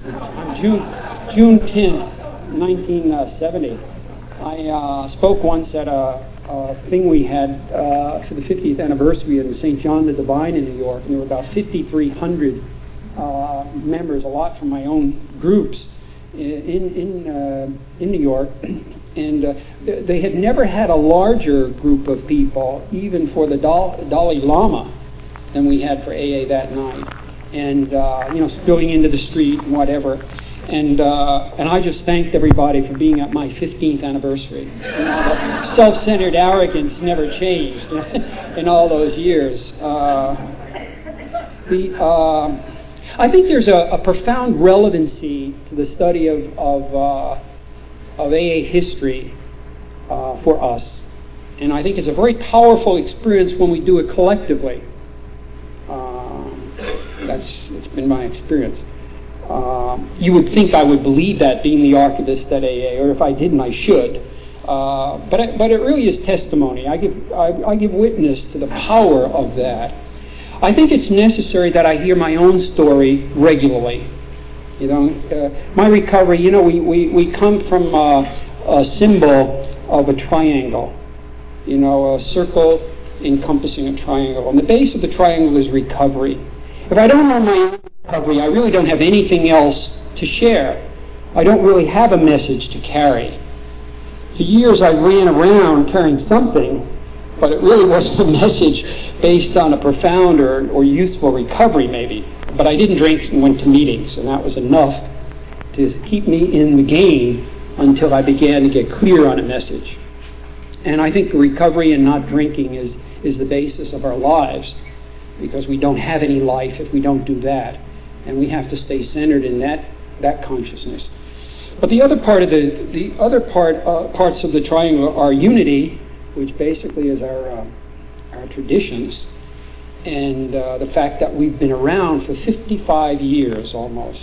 On June 10th, 1970, I spoke once at a thing we had for the 50th anniversary in St. John the Divine in New York, and there were about 5,300 members, a lot from my own groups in New York, and they had never had a larger group of people, even for the Dalai Lama, than we had for AA that night, and spilling into the street and whatever, and I just thanked everybody for being at my 15th anniversary. The self-centered arrogance never changed in all those years. I think there's a profound relevancy to the study of AA history for us, and I think it's a very powerful experience when we do it collectively. It's been my experience. You would think I would believe that, being the archivist at AA, or if I didn't, I should. But it really is testimony. I give witness to the power of that. I think it's necessary that I hear my own story regularly. My recovery. We come from a symbol of a triangle. A circle encompassing a triangle, and the base of the triangle is recovery. If I don't know my own recovery, I really don't have anything else to share. I don't really have a message to carry. For years I ran around carrying something, but it really wasn't a message based on a profound or useful recovery maybe. But I didn't drink and went to meetings, and that was enough to keep me in the game until I began to get clear on a message. And I think recovery and not drinking is the basis of our lives, because we don't have any life if we don't do that, and we have to stay centered in that consciousness. But the other part of parts of the triangle are unity, which basically is our traditions, and the fact that we've been around for 55 years almost.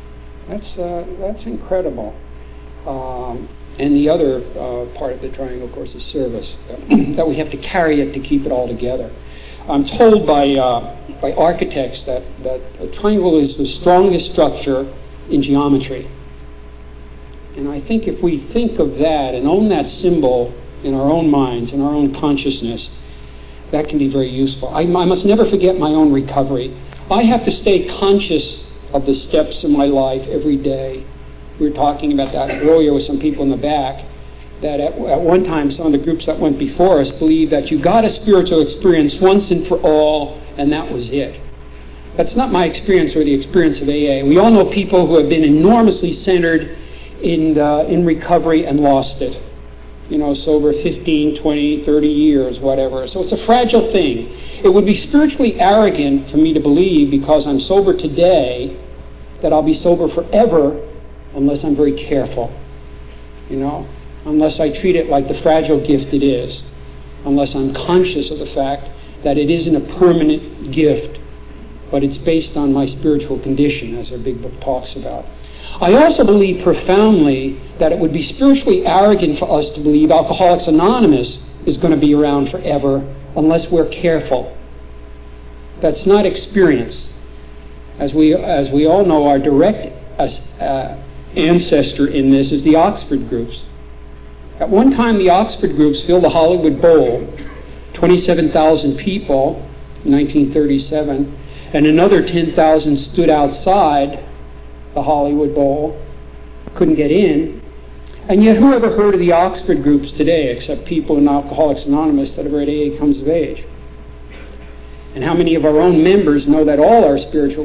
That's incredible. And the other part of the triangle, of course, is service. That we have to carry it to keep it all together. I'm told by architects that a triangle is the strongest structure in geometry. And I think if we think of that and own that symbol in our own minds, in our own consciousness, that can be very useful. I must never forget my own recovery. I have to stay conscious of the steps in my life every day. We were talking about that earlier with some people in the back, that at one time some of the groups that went before us believed that you got a spiritual experience once and for all, and that was it. That's not my experience or the experience of AA. We all know people who have been enormously centered in recovery and lost it. Sober 15, 20, 30 years, whatever. So it's a fragile thing. It would be spiritually arrogant for me to believe, because I'm sober today, that I'll be sober forever unless I'm very careful. Unless I treat it like the fragile gift it is. Unless I'm conscious of the fact that it isn't a permanent gift, but it's based on my spiritual condition, as our big book talks about. I also believe profoundly that it would be spiritually arrogant for us to believe Alcoholics Anonymous is going to be around forever unless we're careful. That's not experience. As we all know, our direct ancestor in this is the Oxford groups. At one time, the Oxford groups filled the Hollywood Bowl, 27,000 people in 1937, and another 10,000 stood outside the Hollywood Bowl, couldn't get in. And yet, who ever heard of the Oxford groups today, except people in Alcoholics Anonymous that have read AA Comes of Age? And how many of our own members know that all our spiritual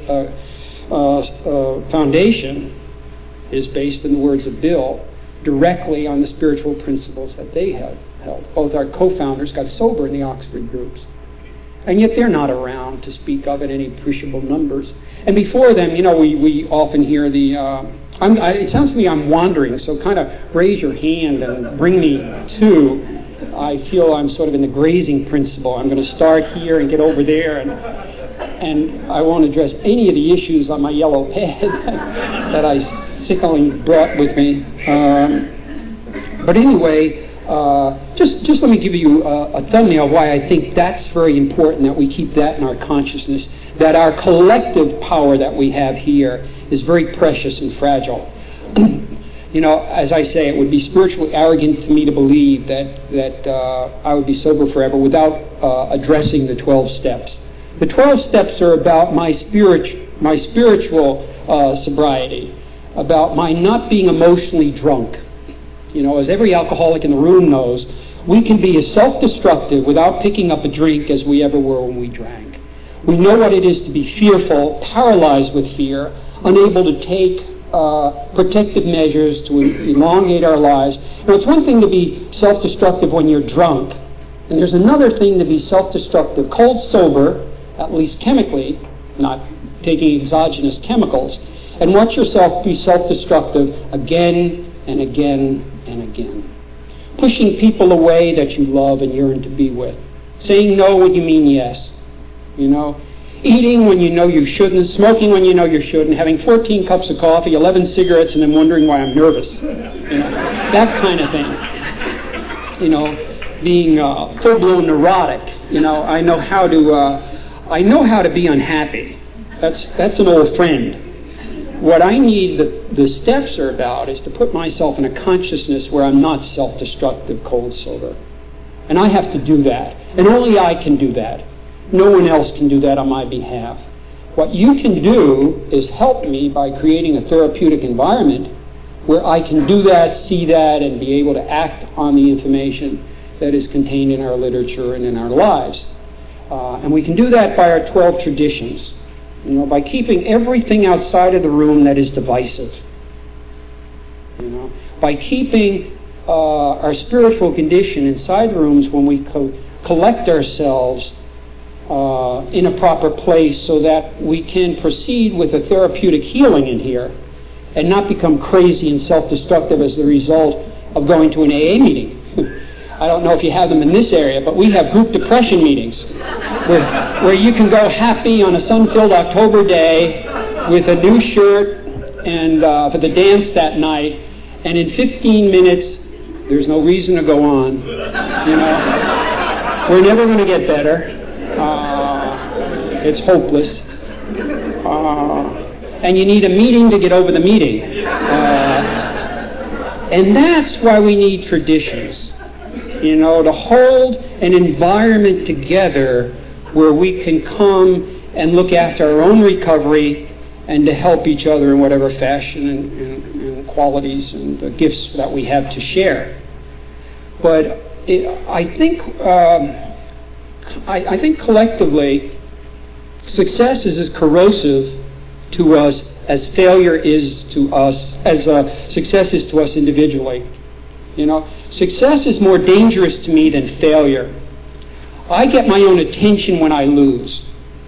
foundation is based, in the words of Bill, directly on the spiritual principles that they have held. Both our co-founders got sober in the Oxford groups. And yet they're not around to speak of in any appreciable numbers. And before them, we often hear the... it sounds to me I'm wandering, so kind of raise your hand and bring me to... I feel I'm sort of in the grazing principle. I'm going to start here and get over there, and I won't address any of the issues on my yellow pad that I sickily brought with me. But anyway, Just let me give you a thumbnail of why I think that's very important, that we keep that in our consciousness, that our collective power that we have here is very precious and fragile. As I say, it would be spiritually arrogant to me to believe that I would be sober forever without addressing the 12 steps. The 12 steps are about my spiritual sobriety, about my not being emotionally drunk. As every alcoholic in the room knows, we can be as self-destructive without picking up a drink as we ever were when we drank. We know what it is to be fearful, paralyzed with fear, unable to take protective measures to elongate our lives. Now, it's one thing to be self-destructive when you're drunk, and there's another thing to be self-destructive, cold sober, at least chemically, not taking exogenous chemicals, and watch yourself be self-destructive again and again and again. Pushing people away that you love and yearn to be with. Saying no when you mean yes. Eating when you know you shouldn't, smoking when you know you shouldn't, having 14 cups of coffee, 11 cigarettes, and then wondering why I'm nervous. That kind of thing. Being full-blown neurotic. I know how to be unhappy. That's an old friend. What I need the steps are about is to put myself in a consciousness where I'm not self-destructive, cold sober. And I have to do that. And only I can do that. No one else can do that on my behalf. What you can do is help me by creating a therapeutic environment where I can do that, see that, and be able to act on the information that is contained in our literature and in our lives. And we can do that by our 12 traditions. By keeping everything outside of the room that is divisive. By keeping our spiritual condition inside the rooms when we collect ourselves in a proper place so that we can proceed with a therapeutic healing in here and not become crazy and self-destructive as the result of going to an AA meeting. I don't know if you have them in this area, but we have group depression meetings where you can go happy on a sun-filled October day with a new shirt and for the dance that night, and in 15 minutes there's no reason to go on. We're never going to get better. It's hopeless. And you need a meeting to get over the meeting. And that's why we need traditions. To hold an environment together where we can come and look after our own recovery and to help each other in whatever fashion and qualities and the gifts that we have to share. But I think collectively, success is as corrosive to us as failure is to us, as success is to us individually. Success is more dangerous to me than failure. I get my own attention when I lose.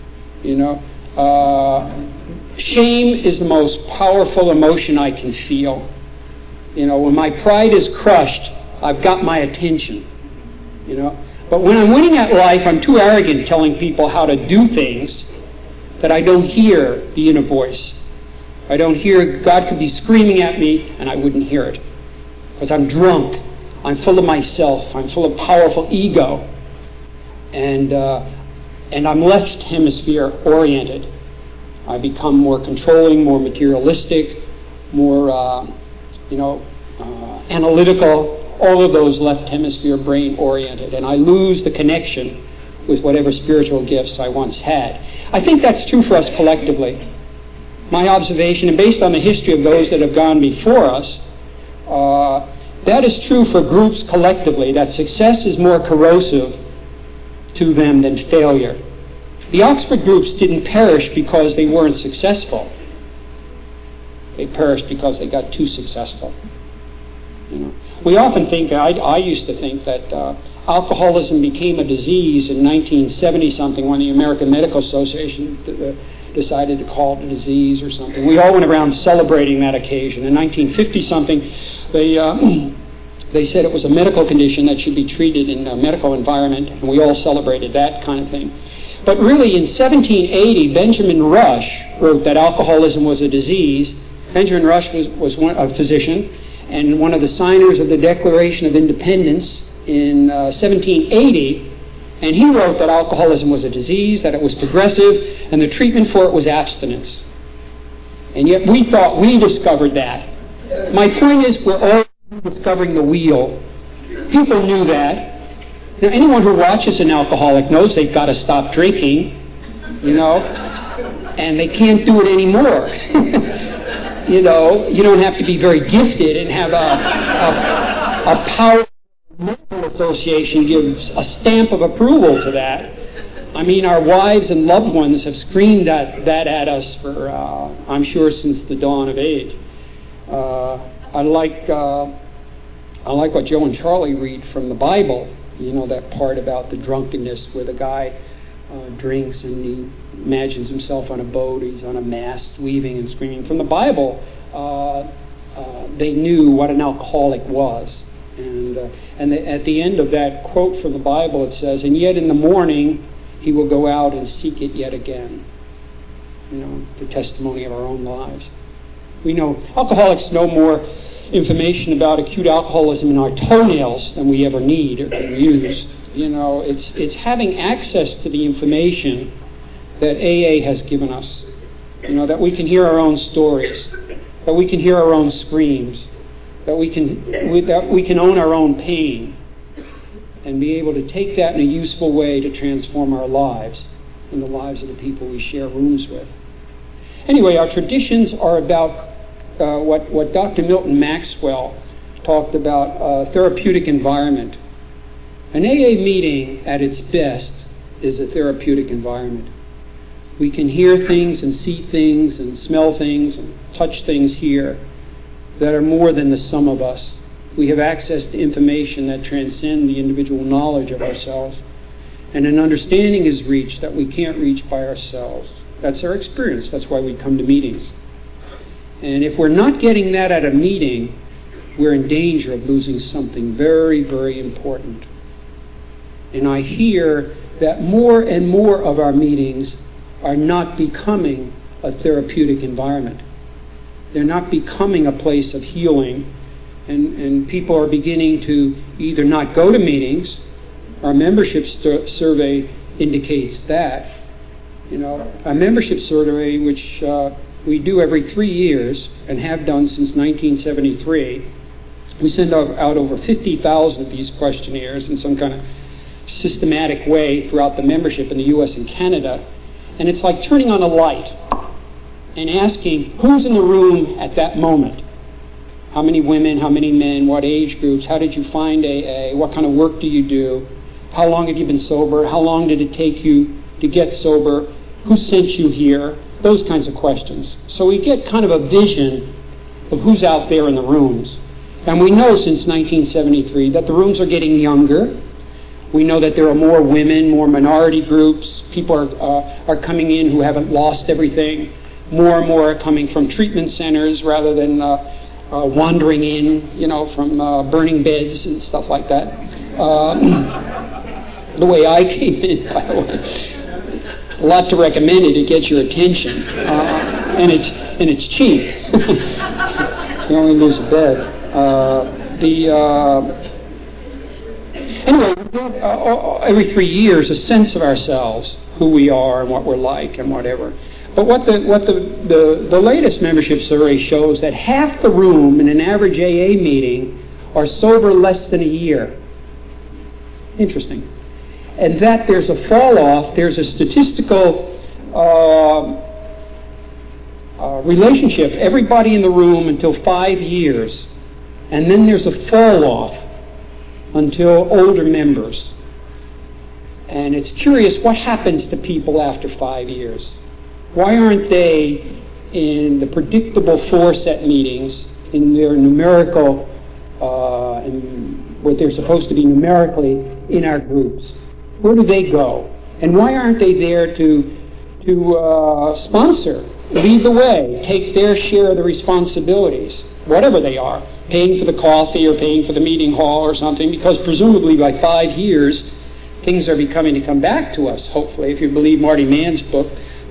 Shame is the most powerful emotion I can feel. When my pride is crushed, I've got my attention. But when I'm winning at life, I'm too arrogant telling people how to do things that I don't hear the inner voice. I don't hear, God could be screaming at me and I wouldn't hear it. Because I'm drunk. I'm full of myself. I'm full of powerful ego. And I'm left hemisphere oriented. I become more controlling, more materialistic, more, analytical, all of those left hemisphere brain oriented. And I lose the connection with whatever spiritual gifts I once had. I think that's true for us collectively. My observation, and based on the history of those that have gone before us, that is true for groups collectively, that success is more corrosive to them than failure. The Oxford groups didn't perish because they weren't successful. They perished because they got too successful. We often think, I used to think that alcoholism became a disease in 1970-something when the American Medical Association decided to call it a disease or something. We all went around celebrating that occasion. In 1950-something, they said it was a medical condition that should be treated in a medical environment, and we all celebrated that kind of thing. But really, in 1780, Benjamin Rush wrote that alcoholism was a disease. Benjamin Rush was a physician, and one of the signers of the Declaration of Independence in 1780, and he wrote that alcoholism was a disease, that it was progressive, and the treatment for it was abstinence. And yet we thought we discovered that. My point is, we're all discovering the wheel. People knew that. Now, anyone who watches an alcoholic knows they've got to stop drinking, and they can't do it anymore. You don't have to be very gifted and have a powerful medical association gives a stamp of approval to that. I mean, our wives and loved ones have screamed that at us for, I'm sure, since the dawn of age. I like what Joe and Charlie read from the Bible. That part about the drunkenness where the guy drinks and he imagines himself on a boat, he's on a mast, weaving and screaming. From the Bible, they knew what an alcoholic was. And at the end of that quote from the Bible, it says, "And yet in the morning he will go out and seek it yet again." The testimony of our own lives. We know alcoholics know more information about acute alcoholism in our toenails than we ever need or can use. It's having access to the information that AA has given us. That we can hear our own stories, that we can hear our own screams, that we can own our own pain, and be able to take that in a useful way to transform our lives and the lives of the people we share rooms with. Anyway, our traditions are about what Dr. Milton Maxwell talked about, therapeutic environment. An AA meeting at its best is a therapeutic environment. We can hear things and see things and smell things and touch things here that are more than the sum of us. We have access to information that transcend the individual knowledge of ourselves, and an understanding is reached that we can't reach by ourselves. That's our experience. That's why we come to meetings. And if we're not getting that at a meeting, we're in danger of losing something very, very important. And I hear that more and more of our meetings are not becoming a therapeutic environment. They're not becoming a place of healing, and people are beginning to either not go to meetings. Our membership survey indicates that. Our membership survey, which we do every 3 years and have done since 1973, we send out over 50,000 of these questionnaires in some kind of systematic way throughout the membership in the U.S. and Canada. And it's like turning on a light and asking who's in the room at that moment. How many women, how many men, what age groups, how did you find AA, what kind of work do you do, how long have you been sober, how long did it take you to get sober, who sent you here, those kinds of questions. So we get kind of a vision of who's out there in the rooms. And we know since 1973 that the rooms are getting younger. We know that there are more women, more minority groups. People are coming in who haven't lost everything. More and more are coming from treatment centers rather than wandering in, from burning beds and stuff like that. The way I came in, by the way. A lot to recommend it. It gets your attention, and it's cheap. You only lose a bed. Anyway, we get every 3 years a sense of ourselves, who we are and what we're like and whatever. But what the latest membership survey shows that half the room in an average AA meeting are sober less than a year. Interesting. And that there's a fall off, there's a statistical relationship, everybody in the room until 5 years, and then there's a fall off until older members. And it's curious what happens to people after 5 years. Why aren't they in the predictable force at meetings, in their numerical, in what they're supposed to be numerically in our groups? Where do they go? And why aren't they there to sponsor, lead the way, take their share of the responsibilities, whatever they are, paying for the coffee or paying for the meeting hall or something, because presumably by 5 years, things are becoming to come back to us, hopefully. If you believe Marty Mann's book,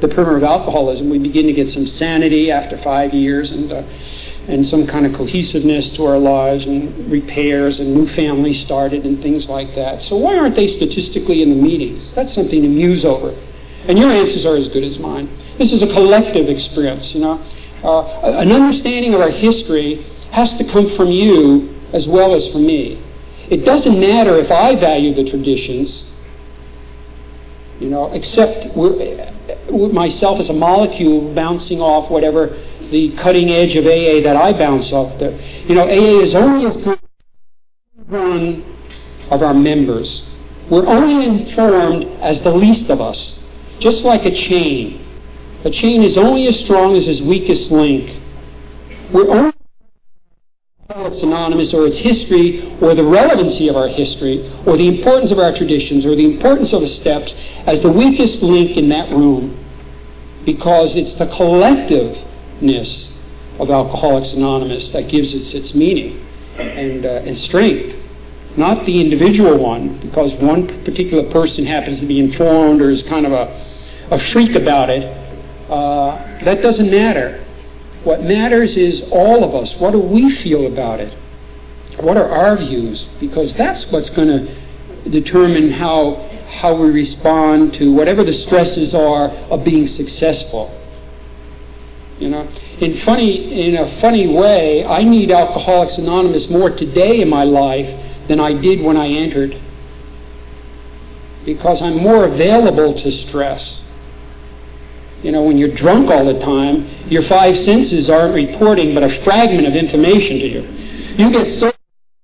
the primer of alcoholism. We begin to get some sanity after 5 years and some kind of cohesiveness to our lives and repairs and new families started and things like that. So why aren't they statistically in the meetings? That's something to muse over. And your answers are as good as mine. This is a collective experience, you know. An understanding of our history has to come from you as well as from me. It doesn't matter if I value the traditions, you know, except myself as a molecule bouncing off whatever the cutting edge of AA that I bounce off. You know, AA is only as good as one of our members. We're only informed as the least of us, just like a chain. A chain is only as strong as its weakest link. We're only Alcoholics Anonymous or its history or the relevancy of our history or the importance of our traditions or the importance of the steps as the weakest link in that room, because it's the collectiveness of Alcoholics Anonymous that gives it its meaning and strength, not the individual one, because one particular person happens to be informed or is kind of a freak about it. That doesn't matter. What matters is all of us. What do we feel about it? What are our views? Because that's what's going to determine how we respond to whatever the stresses are of being successful. You know, in a funny way, I need Alcoholics Anonymous more today in my life than I did when I entered, because I'm more available to stress. You know, when you're drunk all the time, your 5 senses aren't reporting but a fragment of information to you. You get so,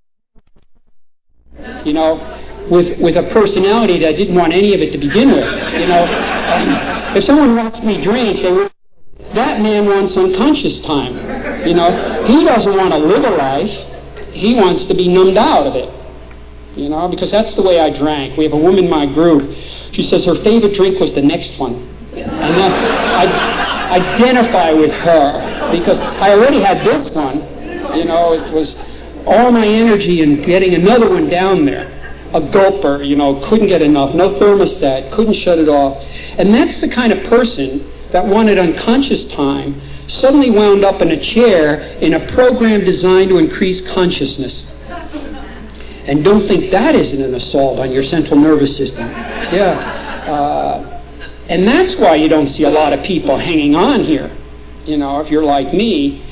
you know, with a personality that didn't want any of it to begin with. You know, if someone watched me drink, they would, that man wants unconscious time. You know, he doesn't want to live a life. He wants to be numbed out of it. You know, because that's the way I drank. We have a woman in my group. She says her favorite drink was the next one. And I identify with her because I already had this one. You know, it was all my energy in getting another one down there. A gulper, you know, couldn't get enough. No thermostat, couldn't shut it off. And that's the kind of person that wanted unconscious time suddenly wound up in a chair in a program designed to increase consciousness. And don't think that isn't an assault on your central nervous system. Yeah. And that's why you don't see a lot of people hanging on here. You know, if you're like me,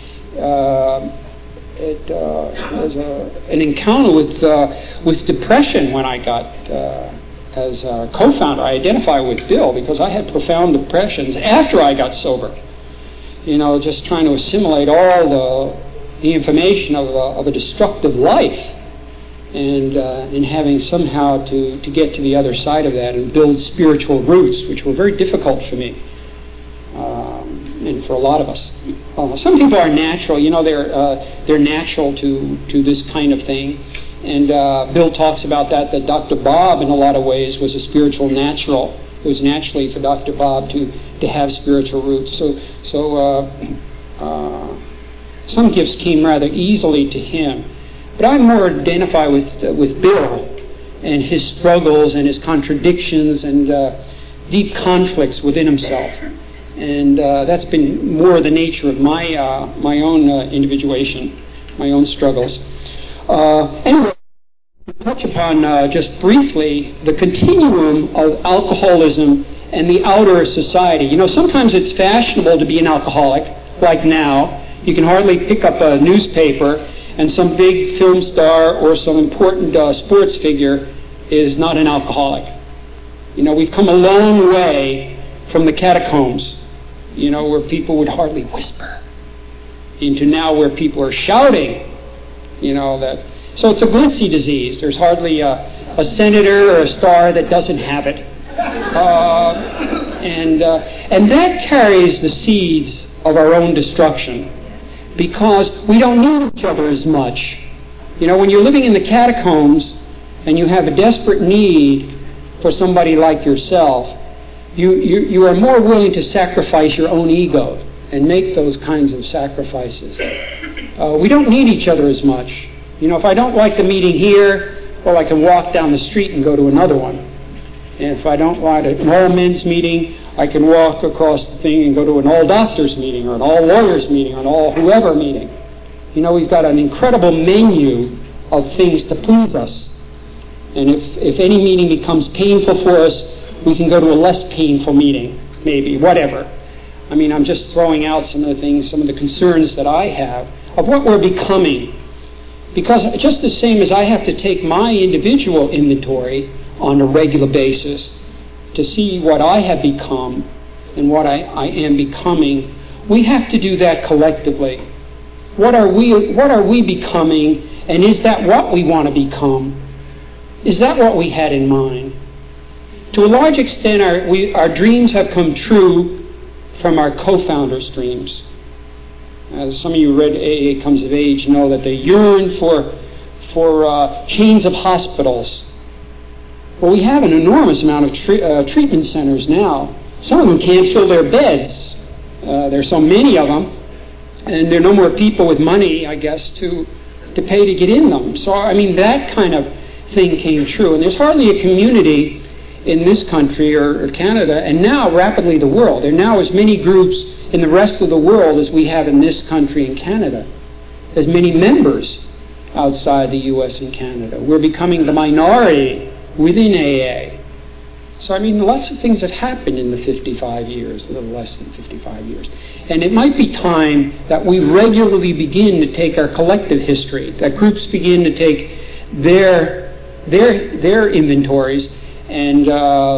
it was an encounter with depression when I got, as a co-founder, I identify with Bill because I had profound depressions after I got sober. You know, just trying to assimilate all the information of a destructive life. And having somehow to get to the other side of that and build spiritual roots, which were very difficult for me and for a lot of us. Some people are natural, you know, they're natural to this kind of thing. And Bill talks about that Dr. Bob, in a lot of ways, was a spiritual natural. It was naturally for Dr. Bob to have spiritual roots. So some gifts came rather easily to him. But I more identify with Bill and his struggles and his contradictions and deep conflicts within himself. And that's been more the nature of my own individuation, my own struggles. Anyway, to touch upon just briefly the continuum of alcoholism and the outer society. You know, sometimes it's fashionable to be an alcoholic, like now. You can hardly pick up a newspaper and some big film star or some important sports figure is not an alcoholic. You know, we've come a long way from the catacombs, you know, where people would hardly whisper, into now where people are shouting, you know, that. So it's a glitzy disease. There's hardly a senator or a star that doesn't have it. And that carries the seeds of our own destruction, because we don't need each other as much. You know, when you're living in the catacombs and you have a desperate need for somebody like yourself, you are more willing to sacrifice your own ego and make those kinds of sacrifices. We don't need each other as much. You know, if I don't like the meeting here, well, I can walk down the street and go to another one. And if I don't like an all men's meeting, I can walk across the thing and go to an all doctors meeting or an all lawyers meeting or an all whoever meeting. You know, we've got an incredible menu of things to please us. And if any meeting becomes painful for us, we can go to a less painful meeting, maybe, whatever. I mean, I'm just throwing out some of the things, some of the concerns that I have of what we're becoming. Because just the same as I have to take my individual inventory on a regular basis to see what I have become and what I am becoming, we have to do that collectively. What are we becoming, and is that what we want to become? Is that what we had in mind? To a large extent, our dreams have come true from our co-founders' dreams. As some of you who read AA Comes of Age know that they yearn for chains of hospitals. Well, we have an enormous amount of treatment centers now. Some of them can't fill their beds. There's so many of them, and there are no more people with money, I guess, to pay to get in them. So, I mean, that kind of thing came true. And there's hardly a community in this country or Canada, and now rapidly the world. There are now as many groups in the rest of the world as we have in this country and Canada. As many members outside the U.S. and Canada. We're becoming the minority within AA. So, I mean, lots of things have happened in the 55 years, a little less than 55 years. And it might be time that we regularly begin to take our collective history, that groups begin to take their inventories and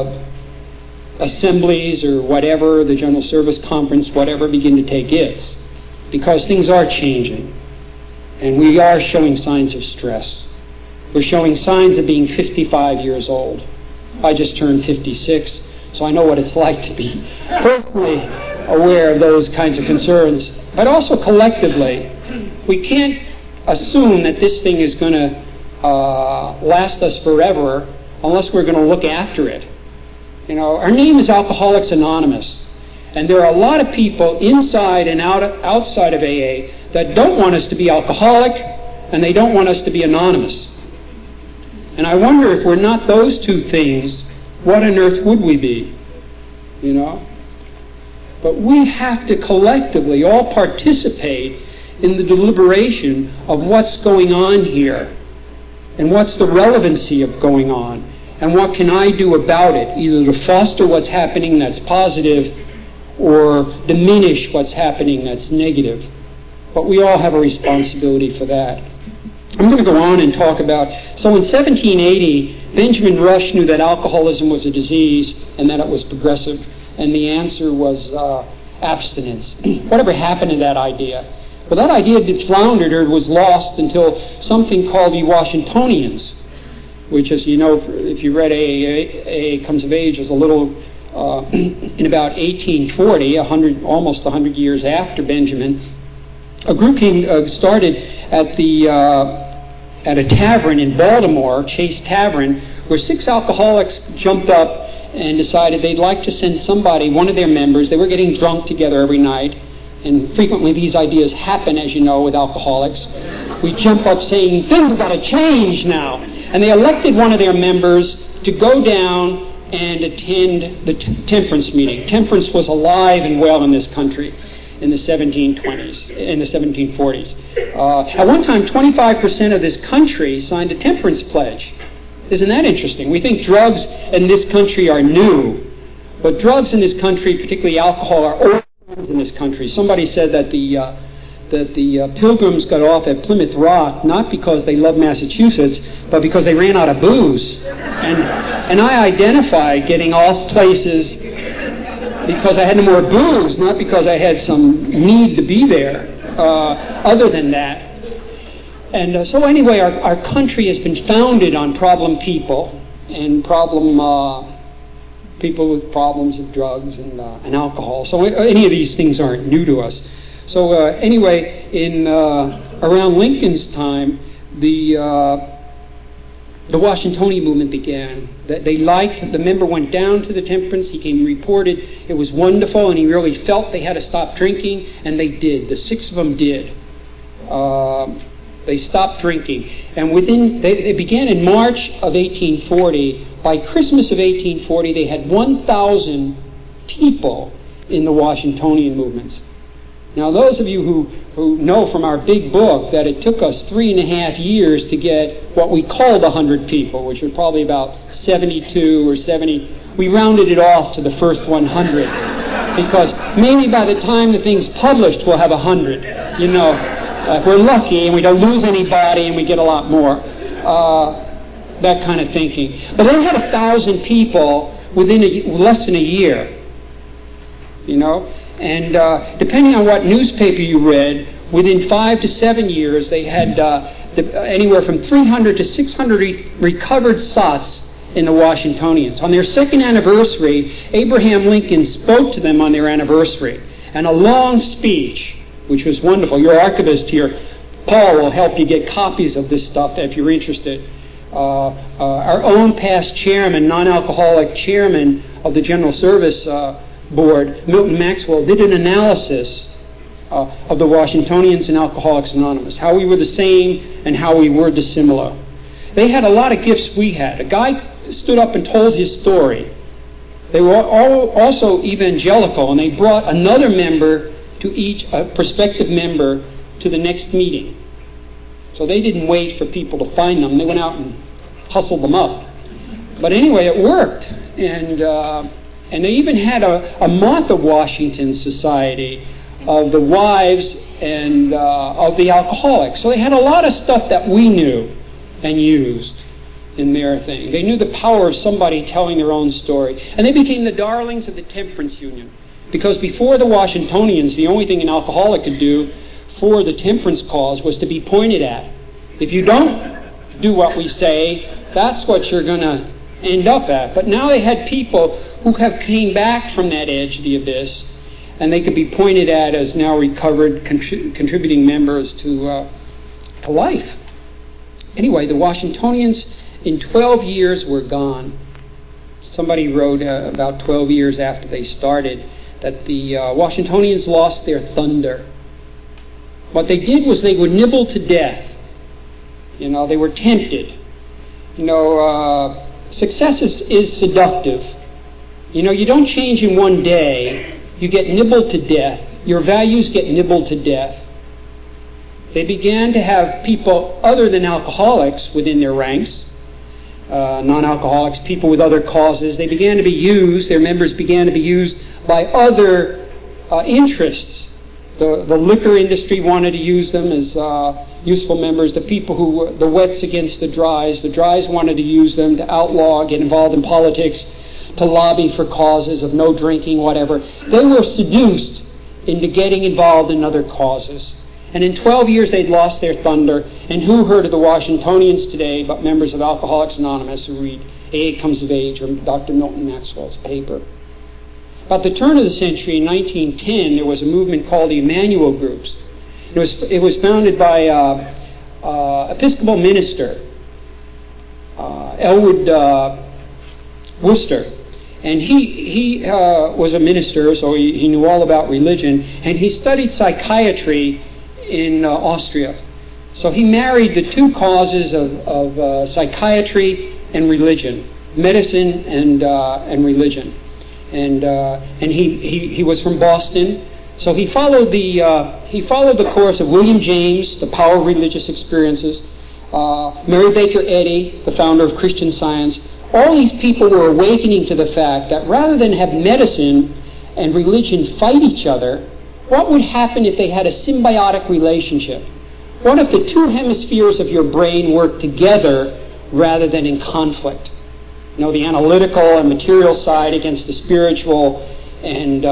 assemblies or whatever, the General Service Conference, whatever, begin to take its. Because things are changing. And we are showing signs of stress. We're showing signs of being 55 years old. I just turned 56, so I know what it's like to be personally aware of those kinds of concerns. But also collectively, we can't assume that this thing is going to last us forever unless we're going to look after it. You know, our name is Alcoholics Anonymous, and there are a lot of people inside and outside of AA that don't want us to be alcoholic, and they don't want us to be anonymous. And I wonder if we're not those two things, what on earth would we be? You know? But we have to collectively all participate in the deliberation of what's going on here, and what's the relevancy of going on, and what can I do about it, either to foster what's happening that's positive or diminish what's happening that's negative. But we all have a responsibility for that. I'm going to go on and talk about, so in 1780, Benjamin Rush knew that alcoholism was a disease and that it was progressive, and the answer was abstinence. Whatever happened to that idea? Well, that idea had floundered or was lost until something called the Washingtonians, which, as you know, if you read AA Comes of Age, is a little, in about 1840, almost 100 years after Benjamin, a group started at a tavern in Baltimore, Chase Tavern, where 6 alcoholics jumped up and decided they'd like to send somebody, one of their members. They were getting drunk together every night, and frequently these ideas happen, as you know, with alcoholics. We jump up saying, things have got to change now. And they elected one of their members to go down and attend the temperance meeting. Temperance was alive and well in this country in the 1720s, in the 1740s. At one time, 25% of this country signed a temperance pledge. Isn't that interesting? We think drugs in this country are new, but drugs in this country, particularly alcohol, are old in this country. Somebody said that the Pilgrims got off at Plymouth Rock not because they loved Massachusetts, but because they ran out of booze. And I identified getting off places because I had no more booze, not because I had some need to be there, other than that. And so anyway, our country has been founded on problem people and people with problems of drugs and alcohol. So any of these things aren't new to us. So anyway, in around Lincoln's time, the Washingtonian movement began. They liked, the member went down to the temperance, he came reported, it was wonderful, and he really felt they had to stop drinking, and they did. The 6 of them did. They stopped drinking. And they began in March of 1840. By Christmas of 1840, they had 1,000 people in the Washingtonian movements. Now, those of you who know from our big book that it took us 3.5 years to get what we called 100 people, which was probably about 72 or 70, we rounded it off to the first 100. Because maybe by the time the thing's published, we'll have 100. If we're lucky and we don't lose anybody and we get a lot more. That kind of thinking. But they had 1,000 people within less than a year. And depending on what newspaper you read, within 5 to 7 years, they had anywhere from 300 to 600 recovered sots in the Washingtonians. On their second anniversary, Abraham Lincoln spoke to them on their anniversary, and a long speech, which was wonderful. Your archivist here, Paul, will help you get copies of this stuff if you're interested. Our own past chairman, non-alcoholic chairman of the General Service Board, Milton Maxwell, did an analysis of the Washingtonians and Alcoholics Anonymous, how we were the same and how we were dissimilar. They had a lot of gifts we had. A guy stood up and told his story. They were all also evangelical, and they brought another member to each, a prospective member, to the next meeting. So they didn't wait for people to find them. They went out and hustled them up. But anyway, it worked. And they even had a Martha Washington Society of the wives and of the alcoholics. So they had a lot of stuff that we knew and used in their thing. They knew the power of somebody telling their own story. And they became the darlings of the Temperance Union. Because before the Washingtonians, the only thing an alcoholic could do for the temperance cause was to be pointed at. If you don't do what we say, that's what you're going to end up at. But now they had people who have came back from that edge of the abyss, and they could be pointed at as now recovered, contributing members to life. Anyway, the Washingtonians in 12 years were gone. Somebody wrote about 12 years after they started that the Washingtonians lost their thunder. What they did was they were nibbled to death. They were tempted. Success is seductive. You don't change in one day. You get nibbled to death. Your values get nibbled to death. They began to have people other than alcoholics within their ranks, non-alcoholics, people with other causes. They began to be used, their members began to be used by other interests. The liquor industry wanted to use them as useful members. The people who, the wets against the dries wanted to use them to outlaw, get involved in politics, to lobby for causes of no drinking, whatever. They were seduced into getting involved in other causes. And in 12 years they'd lost their thunder. And who heard of the Washingtonians today but members of Alcoholics Anonymous who read AA Comes of Age or Dr. Milton Maxwell's paper? About the turn of the century, in 1910, there was a movement called the Emmanuel Groups. It was founded by Episcopal minister Elwood Worcester. And he was a minister, so he knew all about religion. And he studied psychiatry in Austria. So he married the two causes of psychiatry and religion, medicine and religion. And he was from Boston, so he followed the course of William James, The Power of Religious Experiences, Mary Baker Eddy, the founder of Christian Science. All these people were awakening to the fact that rather than have medicine and religion fight each other, what would happen if they had a symbiotic relationship? What if the two hemispheres of your brain worked together rather than in conflict? The analytical and material side against the spiritual and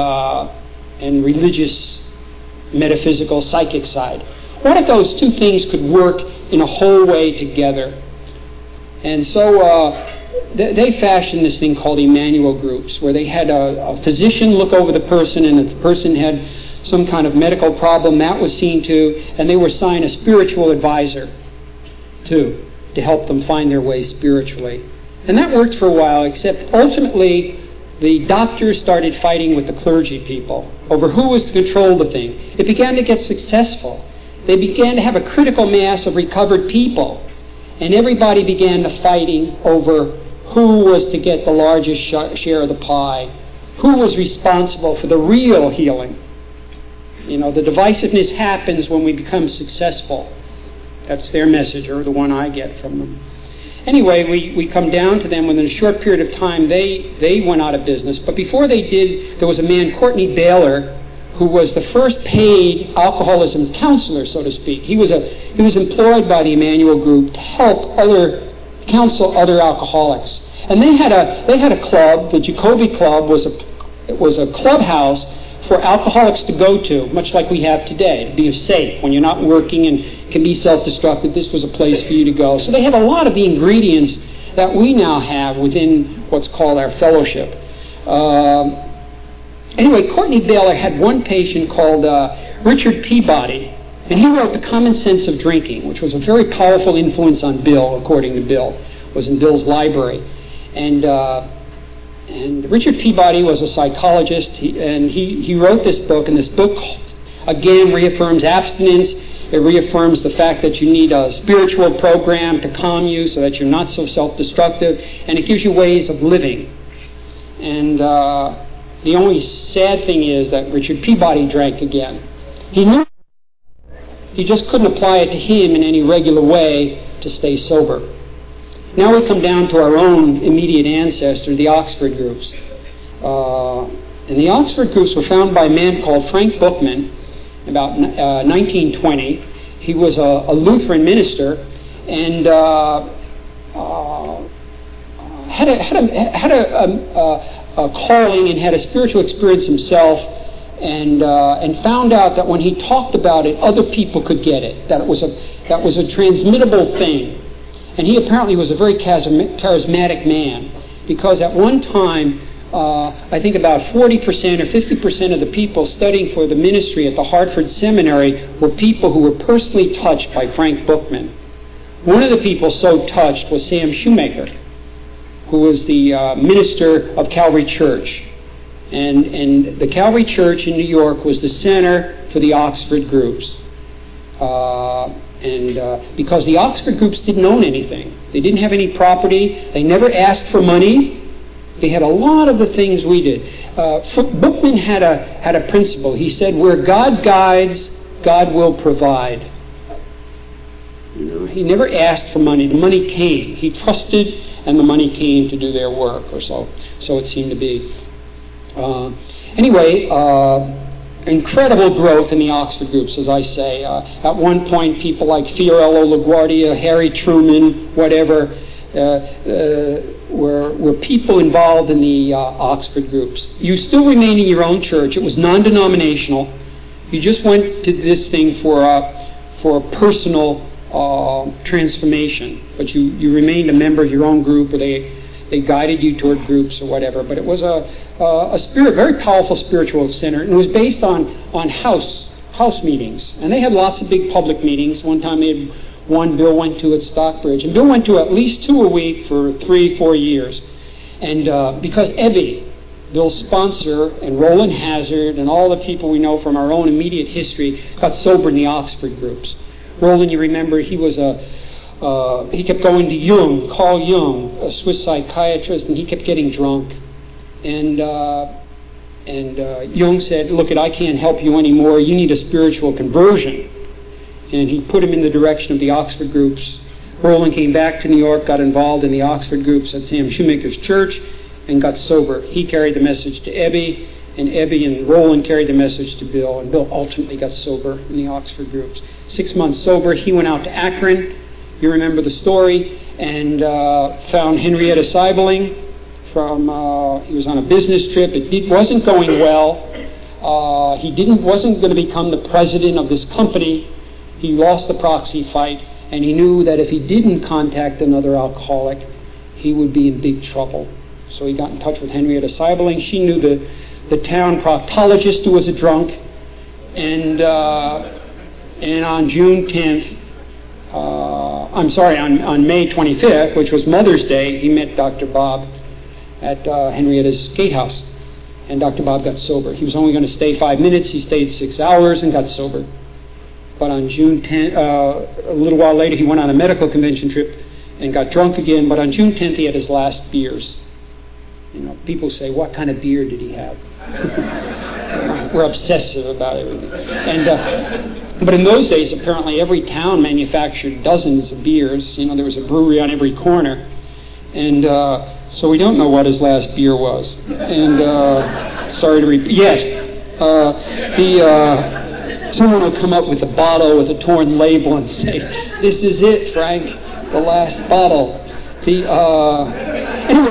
religious, metaphysical, psychic side. What if those two things could work in a whole way together? And so they fashioned this thing called Emmanuel Groups, where they had a physician look over the person, and if the person had some kind of medical problem, that was seen to, and they were assigned a spiritual advisor too, to help them find their way spiritually. And that worked for a while, except ultimately the doctors started fighting with the clergy people over who was to control the thing. It began to get successful. They began to have a critical mass of recovered people, and everybody began to fighting over who was to get the largest share of the pie, who was responsible for the real healing. You know, the divisiveness happens when we become successful. That's their message, or the one I get from them. Anyway, we come down to them. Within a short period of time, they went out of business. But before they did, there was a man, Courtney Baylor, who was the first paid alcoholism counselor, so to speak. He was employed by the Emmanuel Group to help counsel other alcoholics. And they had a club. The Jacoby Club was a clubhouse for alcoholics to go to, much like we have today, to be safe when you're not working and can be self-destructive. This was a place for you to go. So they have a lot of the ingredients that we now have within what's called our fellowship. Anyway, Courtney Baylor had one patient called Richard Peabody, and he wrote The Common Sense of Drinking, which was a very powerful influence on Bill, according to Bill. It was in Bill's library. And Richard Peabody was a psychologist, and he wrote this book, and this book, again, reaffirms abstinence. It reaffirms the fact that you need a spiritual program to calm you so that you're not so self-destructive, and it gives you ways of living. And the only sad thing is that Richard Peabody drank again. He knew he just couldn't apply it to him in any regular way to stay sober. Now we come down to our own immediate ancestor, the Oxford groups. And the Oxford groups were founded by a man called Frank Bookman about 1920. He was a Lutheran minister and had a calling and had a spiritual experience himself, and found out that when he talked about it, other people could get it. That was a transmittable thing. And he apparently was a very charismatic man, because at one time, I think about 40% or 50% of the people studying for the ministry at the Hartford Seminary were people who were personally touched by Frank Bookman. One of the people so touched was Sam Shoemaker, who was the minister of Calvary Church. And the Calvary Church in New York was the center for the Oxford groups. Because the Oxford groups didn't own anything. They didn't have any property. They never asked for money. They had a lot of the things we did. Bookman had a principle. He said, where God guides, God will provide. You know, he never asked for money. The money came. He trusted, and the money came to do their work, or so it seemed to be. Anyway, incredible growth in the Oxford groups, as I say. At one point, people like Fiorello LaGuardia, Harry Truman, whatever, were people involved in the Oxford groups. You still remain in your own church. It was non-denominational. You just went to this thing for a personal transformation, but you remained a member of your own group, or they guided you toward groups or whatever. But it was a very powerful spiritual center, and it was based on house meetings. And they had lots of big public meetings. One time they had one Bill went to at Stockbridge, and Bill went to at least 2 a week for 3-4 years. And because Ebby, Bill's sponsor, and Roland Hazard, and all the people we know from our own immediate history got sober in the Oxford groups. Roland, you remember, he kept going to Jung, Carl Jung, a Swiss psychiatrist, and he kept getting drunk. And Jung said, look, I can't help you anymore. You need a spiritual conversion. And he put him in the direction of the Oxford groups. Roland came back to New York, got involved in the Oxford groups at Sam Shoemaker's church, and got sober. He carried the message to Ebby, and Ebby and Roland carried the message to Bill, and Bill ultimately got sober in the Oxford groups. 6 months sober, he went out to Akron. You remember the story, and found Henrietta Seibeling. He was on a business trip. It wasn't going well. He wasn't going to become the president of this company. He lost the proxy fight, and he knew that if he didn't contact another alcoholic, he would be in big trouble. So he got in touch with Henrietta Seibeling. She knew the town proctologist who was a drunk, and on June 10th, on May 25th, which was Mother's Day, he met Dr. Bob at Henrietta's gatehouse, and Dr. Bob got sober. He was only going to stay 5 minutes. He stayed 6 hours and got sober. But on June 10th, a little while later, he went on a medical convention trip and got drunk again. But on June 10th, he had his last beers. People say, what kind of beer did he have? We're obsessive about everything. But in those days, apparently every town manufactured dozens of beers. There was a brewery on every corner. And so we don't know what his last beer was. And sorry to repeat. Yes. Someone will come up with a bottle with a torn label and say, "This is it, Frank, the last bottle." Anyway.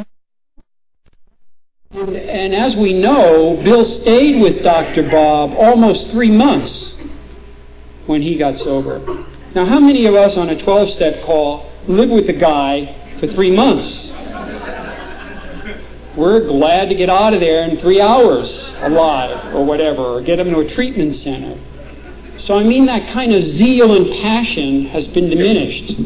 And as we know, Bill stayed with Dr. Bob almost 3 months when he got sober. Now, how many of us on a 12-step call live with the guy for 3 months? We're glad to get out of there in 3 hours alive or whatever, or get him to a treatment center. So, that kind of zeal and passion has been diminished.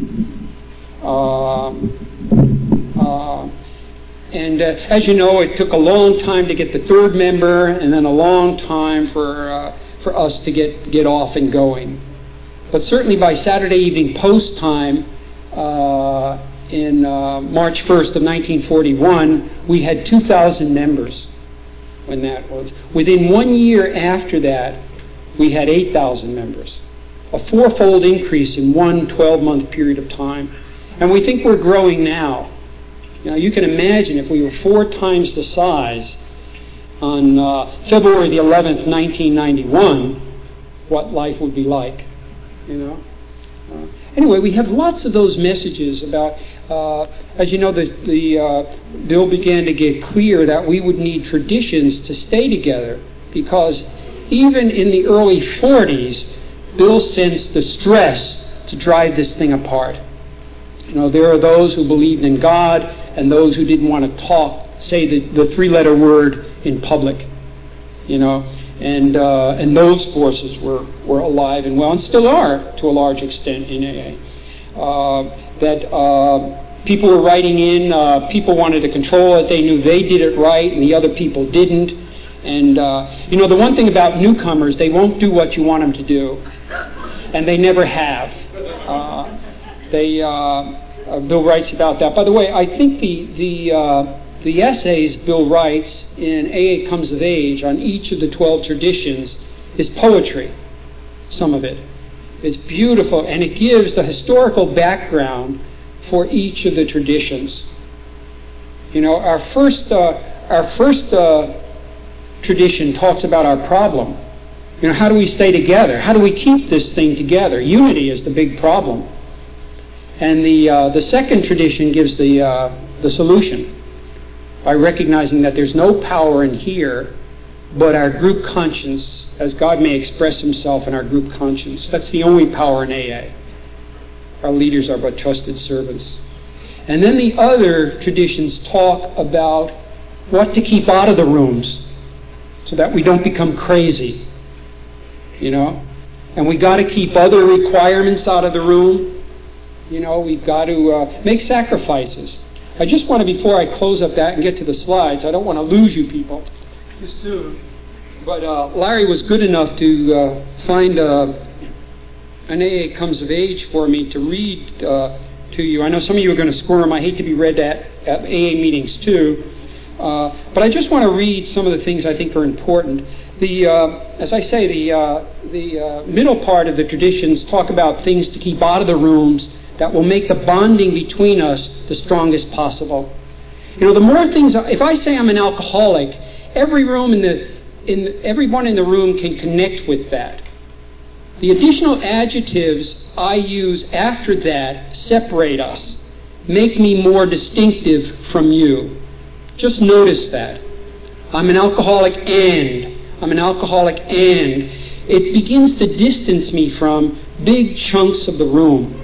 And as you know, it took a long time to get the third member, and then a long time for us to get off and going. But certainly by Saturday Evening Post time, in March 1st of 1941, we had 2,000 members when that was. Within 1 year after that, we had 8,000 members. A fourfold increase in one 12-month period of time. And we think we're growing now. You can imagine if we were 4 times the size on February the 11th, 1991, what life would be like, Anyway, we have lots of those messages about, as you know, the Bill began to get clear that we would need traditions to stay together, because even in the early 40s, Bill sensed the stress to drive this thing apart. There are those who believed in God and those who didn't want to say the 3-letter word in public, and those forces were alive and well, and still are to a large extent in AA. People were writing in, people wanted to control it, they knew they did it right and the other people didn't. And, the one thing about newcomers, they won't do what you want them to do, and they never have. Bill writes about that. By the way, I think the essays Bill writes in AA Comes of Age on each of the 12 traditions is poetry, some of it. It's beautiful, and it gives the historical background for each of the traditions. Our first tradition talks about our problem. How do we stay together? How do we keep this thing together? Unity is the big problem. And the second tradition gives the solution by recognizing that there's no power in here but our group conscience, as God may express himself in our group conscience. That's the only power in AA. Our leaders are but trusted servants. And then the other traditions talk about what to keep out of the rooms so that we don't become crazy, And we got to keep other requirements out of the room. We've got to make sacrifices. I just want to, before I close up that and get to the slides, I don't want to lose you people too soon. But Larry was good enough to find an AA Comes of Age for me to read to you. I know some of you are going to squirm. I hate to be read at AA meetings too. But I just want to read some of the things I think are important. As I say, the middle part of the traditions talk about things to keep out of the rooms that will make the bonding between us the strongest possible. The more things, if I say I'm an alcoholic, everyone in the room can connect with that. The additional adjectives I use after that separate us, make me more distinctive from you. Just notice that. I'm an alcoholic and. It begins to distance me from big chunks of the room.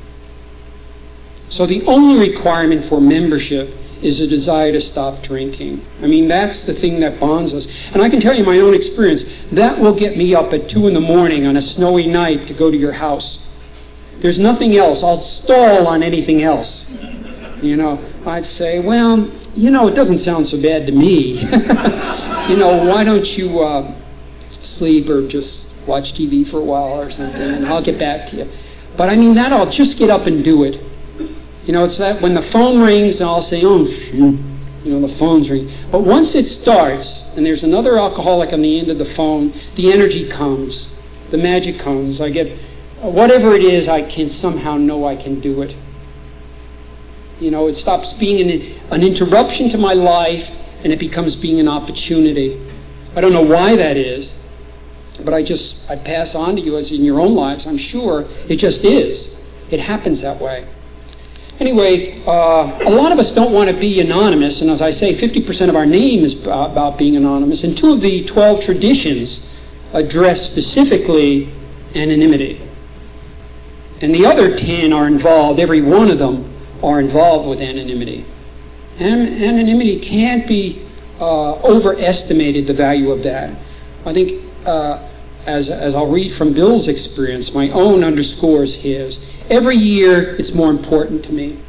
So the only requirement for membership is a desire to stop drinking. That's the thing that bonds us. And I can tell you my own experience, that will get me up at 2 a.m. on a snowy night to go to your house. There's nothing else. I'll stall on anything else. I'd say, well, it doesn't sound so bad to me. Why don't you sleep or just watch TV for a while or something, and I'll get back to you. But that I'll just get up and do it. It's that when the phone rings and I'll say, The phone's ringing. But once it starts, and there's another alcoholic on the end of the phone, the energy comes. The magic comes. I get, whatever it is, I can somehow know I can do it. It stops being an interruption to my life, and it becomes being an opportunity. I don't know why that is, but I pass on to you as in your own lives, I'm sure. It just is. It happens that way. Anyway, a lot of us don't want to be anonymous, and as I say, 50% of our name is about being anonymous, and 2 of the 12 traditions address specifically anonymity. And the other 10 are involved, every one of them are involved with anonymity. Anonymity can't be overestimated, the value of that. I think, as I'll read from Bill's experience, my own underscores his. Every year, it's more important to me.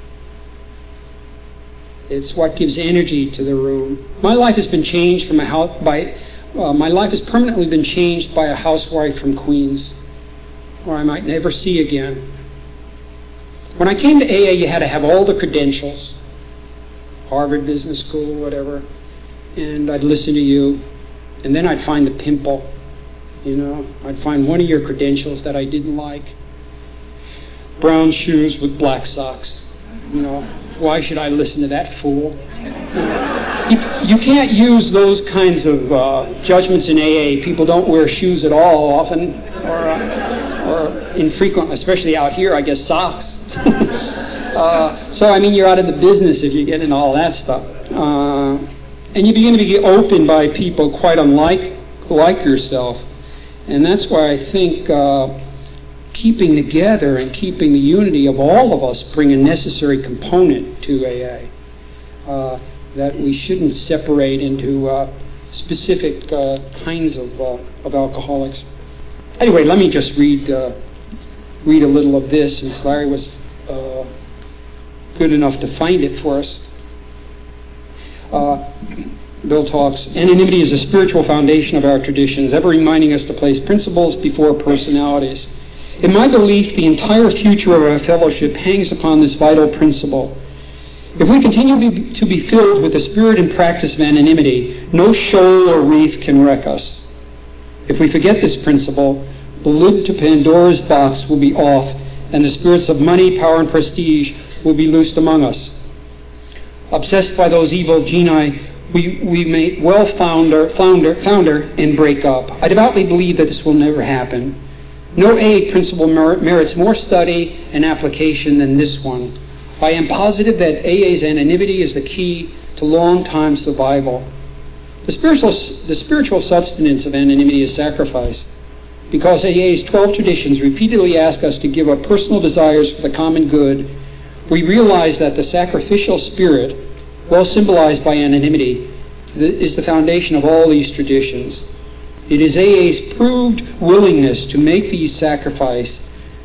It's what gives energy to the room. My life has been changed from my life has permanently been changed by a housewife from Queens, where I might never see again. When I came to AA, you had to have all the credentials, Harvard Business School, whatever, and I'd listen to you, and then I'd find the pimple. I'd find one of your credentials that I didn't like. Brown shoes with black socks. Why should I listen to that fool? You can't use those kinds of judgments in AA. People don't wear shoes at all often, or infrequently, especially out here, I guess socks. So, you're out of the business if you get into all that stuff. And you begin to be opened by people quite unlike yourself. And that's why I think keeping together and keeping the unity of all of us bring a necessary component to AA. That we shouldn't separate into specific kinds of alcoholics. Anyway, let me just read a little of this, since Larry was good enough to find it for us. Bill talks, anonymity is a spiritual foundation of our traditions, ever reminding us to place principles before personalities. In my belief, the entire future of our fellowship hangs upon this vital principle. If we continue to be filled with the spirit and practice of anonymity, no shoal or reef can wreck us. If we forget this principle, the lid to Pandora's box will be off, and the spirits of money, power, and prestige will be loosed among us. Obsessed by those evil genii, we may well flounder and break up. I devoutly believe that this will never happen. No AA principle merits more study and application than this one. I am positive that AA's anonymity is the key to long-time survival. The spiritual substance of anonymity is sacrifice. Because AA's 12 traditions repeatedly ask us to give up personal desires for the common good, we realize that the sacrificial spirit, well symbolized by anonymity, is the foundation of all these traditions. It is AA's proved willingness to make these sacrifices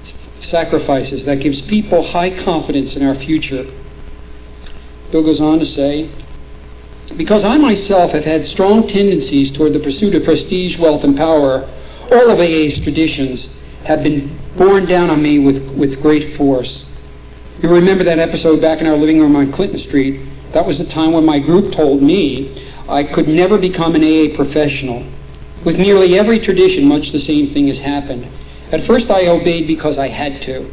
that gives people high confidence in our future. Bill goes on to say, because I myself have had strong tendencies toward the pursuit of prestige, wealth, and power, all of AA's traditions have been borne down on me with great force. You remember that episode back in our living room on Clinton Street? That was the time when my group told me I could never become an AA professional. With nearly every tradition, much the same thing has happened. At first I obeyed because I had to.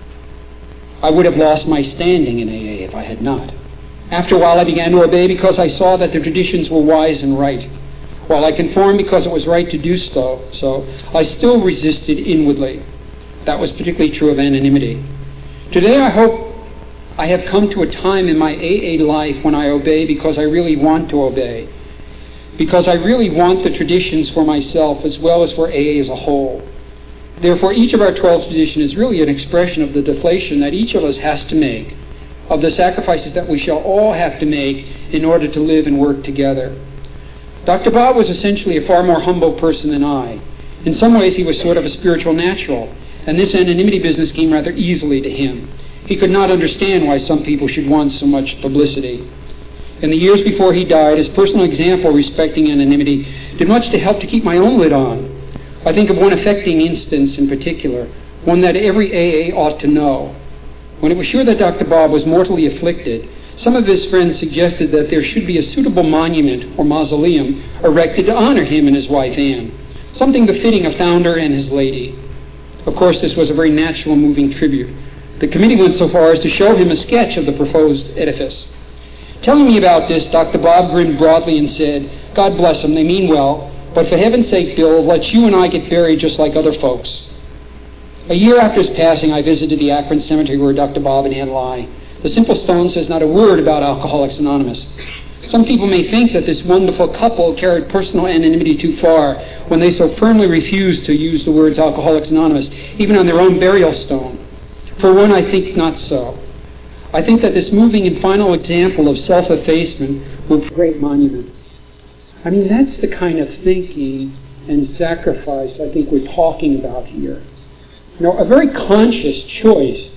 I would have lost my standing in AA if I had not. After a while I began to obey because I saw that the traditions were wise and right. While I conformed because it was right to do so, I still resisted inwardly. That was particularly true of anonymity. Today I hope I have come to a time in my AA life when I obey because I really want to obey. Because I really want the traditions for myself as well as for AA as a whole. Therefore, each of our 12 traditions is really an expression of the deflation that each of us has to make, of the sacrifices that we shall all have to make in order to live and work together. Dr. Bob was essentially a far more humble person than I. In some ways, he was sort of a spiritual natural, and this anonymity business came rather easily to him. He could not understand why some people should want so much publicity. In the years before he died, his personal example respecting anonymity did much to help to keep my own lid on. I think of one affecting instance in particular, one that every AA ought to know. When it was sure that Dr. Bob was mortally afflicted, some of his friends suggested that there should be a suitable monument or mausoleum erected to honor him and his wife Anne, something befitting a founder and his lady. Of course, this was a very natural, moving tribute. The committee went so far as to show him a sketch of the proposed edifice. Telling me about this, Dr. Bob grinned broadly and said, "God bless them, they mean well, but for heaven's sake, Bill, let you and I get buried just like other folks." A year after his passing, I visited the Akron cemetery where Dr. Bob and Ann lie. The simple stone says not a word about Alcoholics Anonymous. Some people may think that this wonderful couple carried personal anonymity too far when they so firmly refused to use the words Alcoholics Anonymous, even on their own burial stone. For one, I think not so. I think that this moving and final example of self-effacement will be a great monument. I mean, that's the kind of thinking and sacrifice I think we're talking about here. You know, a very conscious choice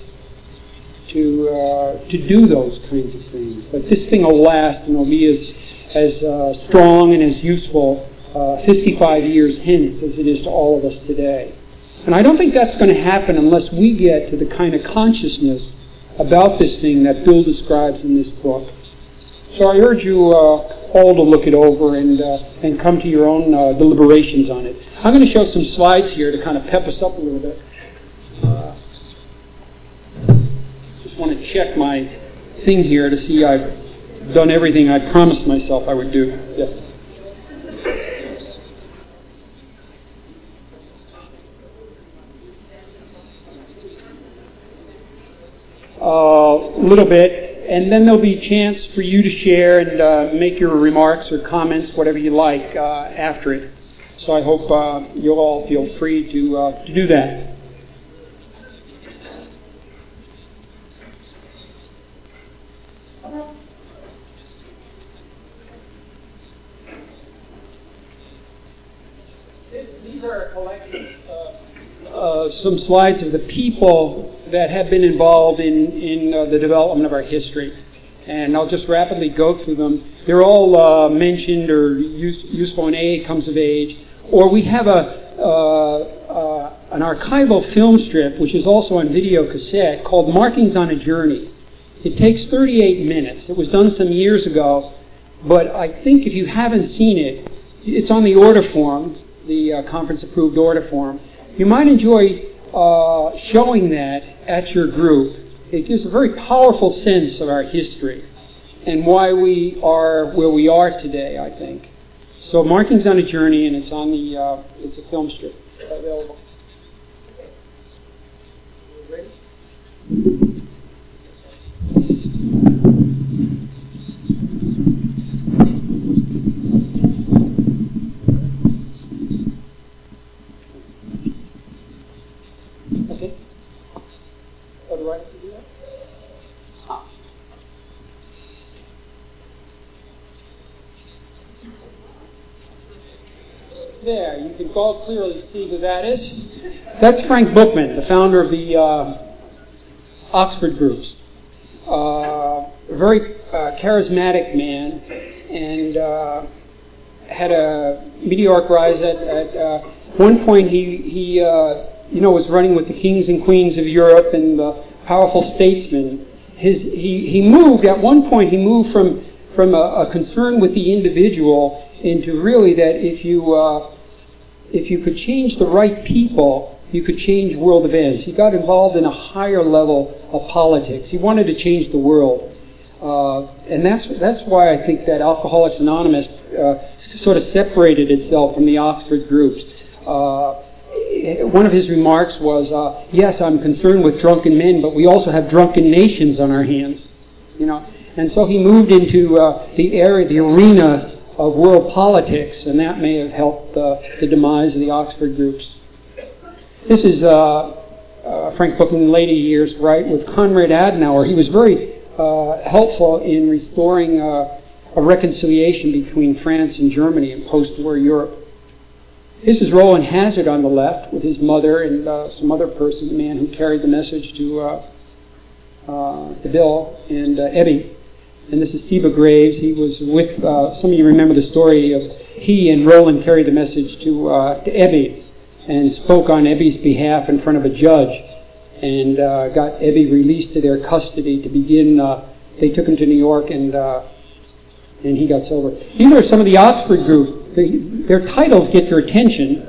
to do those kinds of things. But this thing will last and will be as strong and as useful 55 years hence as it is to all of us today. And I don't think that's going to happen unless we get to the kind of consciousness about this thing that Bill describes in this book. So I urge you all to look it over and come to your own deliberations on it. I'm going to show some slides here to kind of pep us up a little bit. Just want to check my thing here to see I've done everything I promised myself I would do. Yes. A little bit, and then there'll be a chance for you to share and make your remarks or comments, whatever you like, after it. So I hope you'll all feel free to do that. These are a collection of some slides of the people that have been involved in the development of our history. And I'll just rapidly go through them. They're all mentioned or useful in AA Comes of Age. Or we have an archival film strip, which is also on video cassette, called Markings on a Journey. It takes 38 minutes. It was done some years ago, but I think if you haven't seen it, it's on the order form, the conference-approved order form. You might enjoy showing that at your group. It gives a very powerful sense of our history and why we are where we are today, I think. So Markings on a Journey, and it's on the it's a film strip available. Ready? Okay. Oh, do I have to do that? Ah. There, you can all clearly see who that is. That's Frank Bookman, the founder of the Oxford groups. A very charismatic man, and had a meteoric rise. At one point, he was running with the kings and queens of Europe and the powerful statesmen. He moved at one point. He moved from a concern with the individual into really that if you could change the right people, you could change world events. He got involved in a higher level of politics. He wanted to change the world, and that's why I think that Alcoholics Anonymous sort of separated itself from the Oxford groups. One of his remarks was, "Yes, I'm concerned with drunken men, but we also have drunken nations on our hands." And so he moved into the arena of world politics, and that may have helped the demise of the Oxford groups. This is Frank Bookman in later years, right, with Konrad Adenauer. He was very helpful in restoring a reconciliation between France and Germany in post-war Europe. This is Roland Hazard on the left with his mother and some other person, the man who carried the message to Bill and Ebby. And this is Seba Graves. He was with, some of you remember the story of he and Roland carried the message to Ebby and spoke on Ebby's behalf in front of a judge and got Ebby released to their custody to begin they took him to New York, and he got sober. These are some of the Oxford group. Their titles get your attention.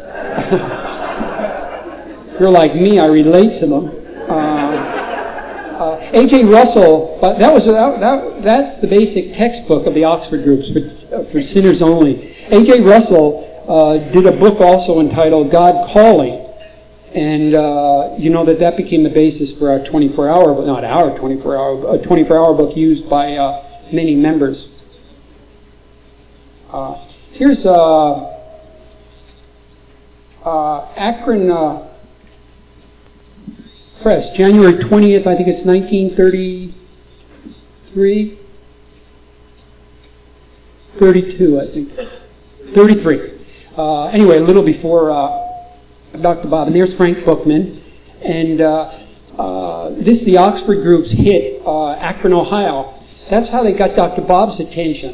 If you're like me, I relate to them. A.J. Russell, that's the basic textbook of the Oxford groups for sinners only. A.J. Russell did a book also entitled God Calling, and you know that became the basis for our 24-hour, but not our 24-hour, a 24-hour book used by many members. Here's Akron Press, January 20th, I think it's 1933. 32, I think. 33. Anyway, a little before Dr. Bob. And there's Frank Bookman. And the Oxford groups hit Akron, Ohio. That's how they got Dr. Bob's attention.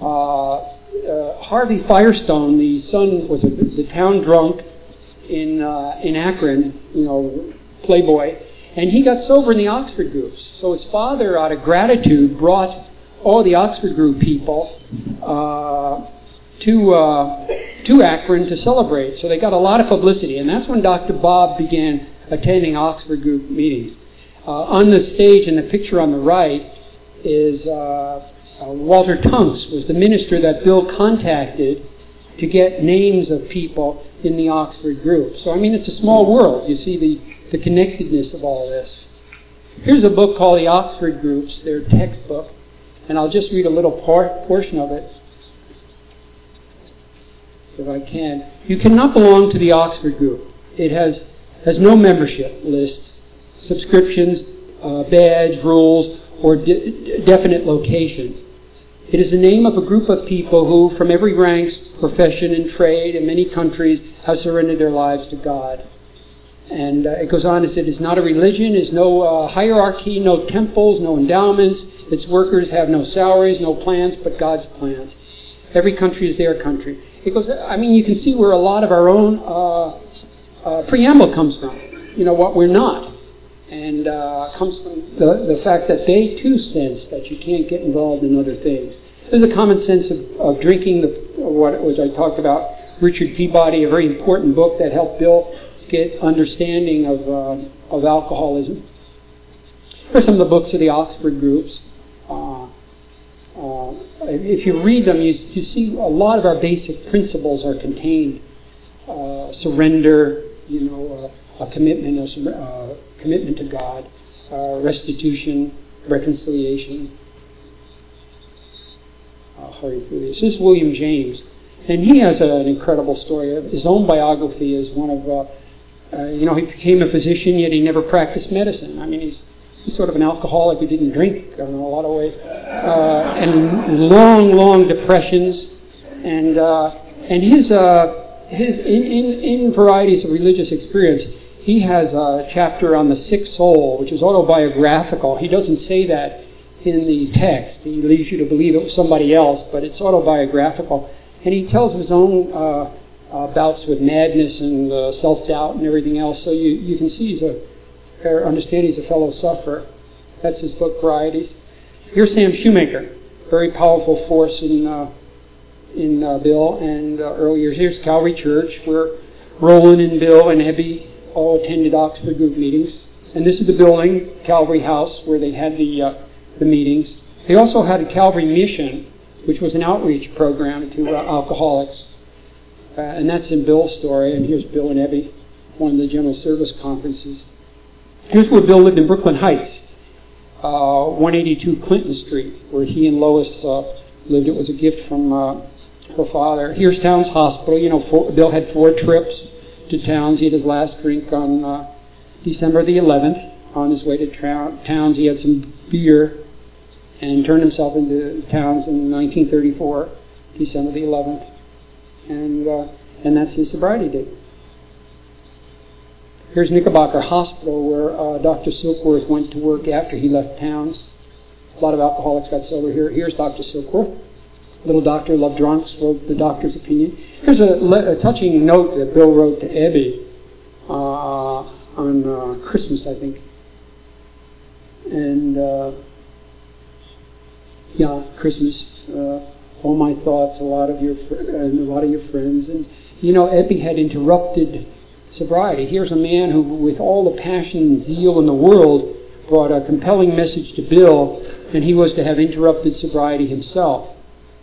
Harvey Firestone, the son, was the town drunk in Akron, playboy, and he got sober in the Oxford groups. So his father, out of gratitude, brought all the Oxford group people to Akron to celebrate. So they got a lot of publicity, and that's when Dr. Bob began attending Oxford group meetings. On the stage, in the picture on the right, is Walter Tunks, was the minister that Bill contacted to get names of people in the Oxford group. So, it's a small world. You see the connectedness of all this. Here's a book called The Oxford Groups, their textbook, and I'll just read a little portion of it, if I can. You cannot belong to the Oxford group. It has no membership lists, subscriptions, badge, rules, or definite location. It is the name of a group of people who, from every rank, profession, and trade in many countries, have surrendered their lives to God. And it goes on to say, it's not a religion, it's no hierarchy, no temples, no endowments. Its workers have no salaries, no plans, but God's plans. Every country is their country. It goes. You can see where a lot of our own preamble comes from. What we're not. And comes from the fact that they too sense that you can't get involved in other things. There's a common sense of drinking, which I talked about. Richard Peabody, a very important book that helped Bill get understanding of alcoholism. Here's some of the books of the Oxford groups. If you read them, you see a lot of our basic principles are contained. Surrender, a commitment to God, restitution, reconciliation. I'll hurry through this. This is William James, and he has an incredible story. His own biography is one of, he became a physician, yet he never practiced medicine. He's sort of an alcoholic who didn't drink in a lot of ways, and long depressions, and his in varieties of religious experience. He has a chapter on the sick soul, which is autobiographical. He doesn't say that in the text. He leaves you to believe it was somebody else, but it's autobiographical. And he tells of his own bouts with madness and self-doubt and everything else. So you can see understand he's a fellow sufferer. That's his book, Varieties. Here's Sam Shoemaker, very powerful force in Bill and early years. Here's Calvary Church, where Roland and Bill and Ebby all attended Oxford group meetings. And this is the building, Calvary House, where they had the meetings. They also had a Calvary Mission, which was an outreach program to alcoholics. And that's in Bill's story. And here's Bill and Ebby, one of the General Service conferences. Here's where Bill lived in Brooklyn Heights, 182 Clinton Street, where he and Lois lived. It was a gift from her father. Here's Towns Hospital. Bill had 4 trips to Towns. He had his last drink on December the 11th. On his way to Towns, he had some beer and turned himself into Towns in 1934, December the 11th. And that's his sobriety date. Here's Knickerbocker Hospital, where Dr. Silkworth went to work after he left Towns. A lot of alcoholics got sober here. Here's Dr. Silkworth. Little doctor, loved drunks, wrote the doctor's opinion. Here's a touching note that Bill wrote to Ebby on Christmas, I think. And Yeah, Christmas. All my thoughts, a lot of your friends, and Eppie had interrupted sobriety. Here's a man who, with all the passion and zeal in the world, brought a compelling message to Bill, and he was to have interrupted sobriety himself.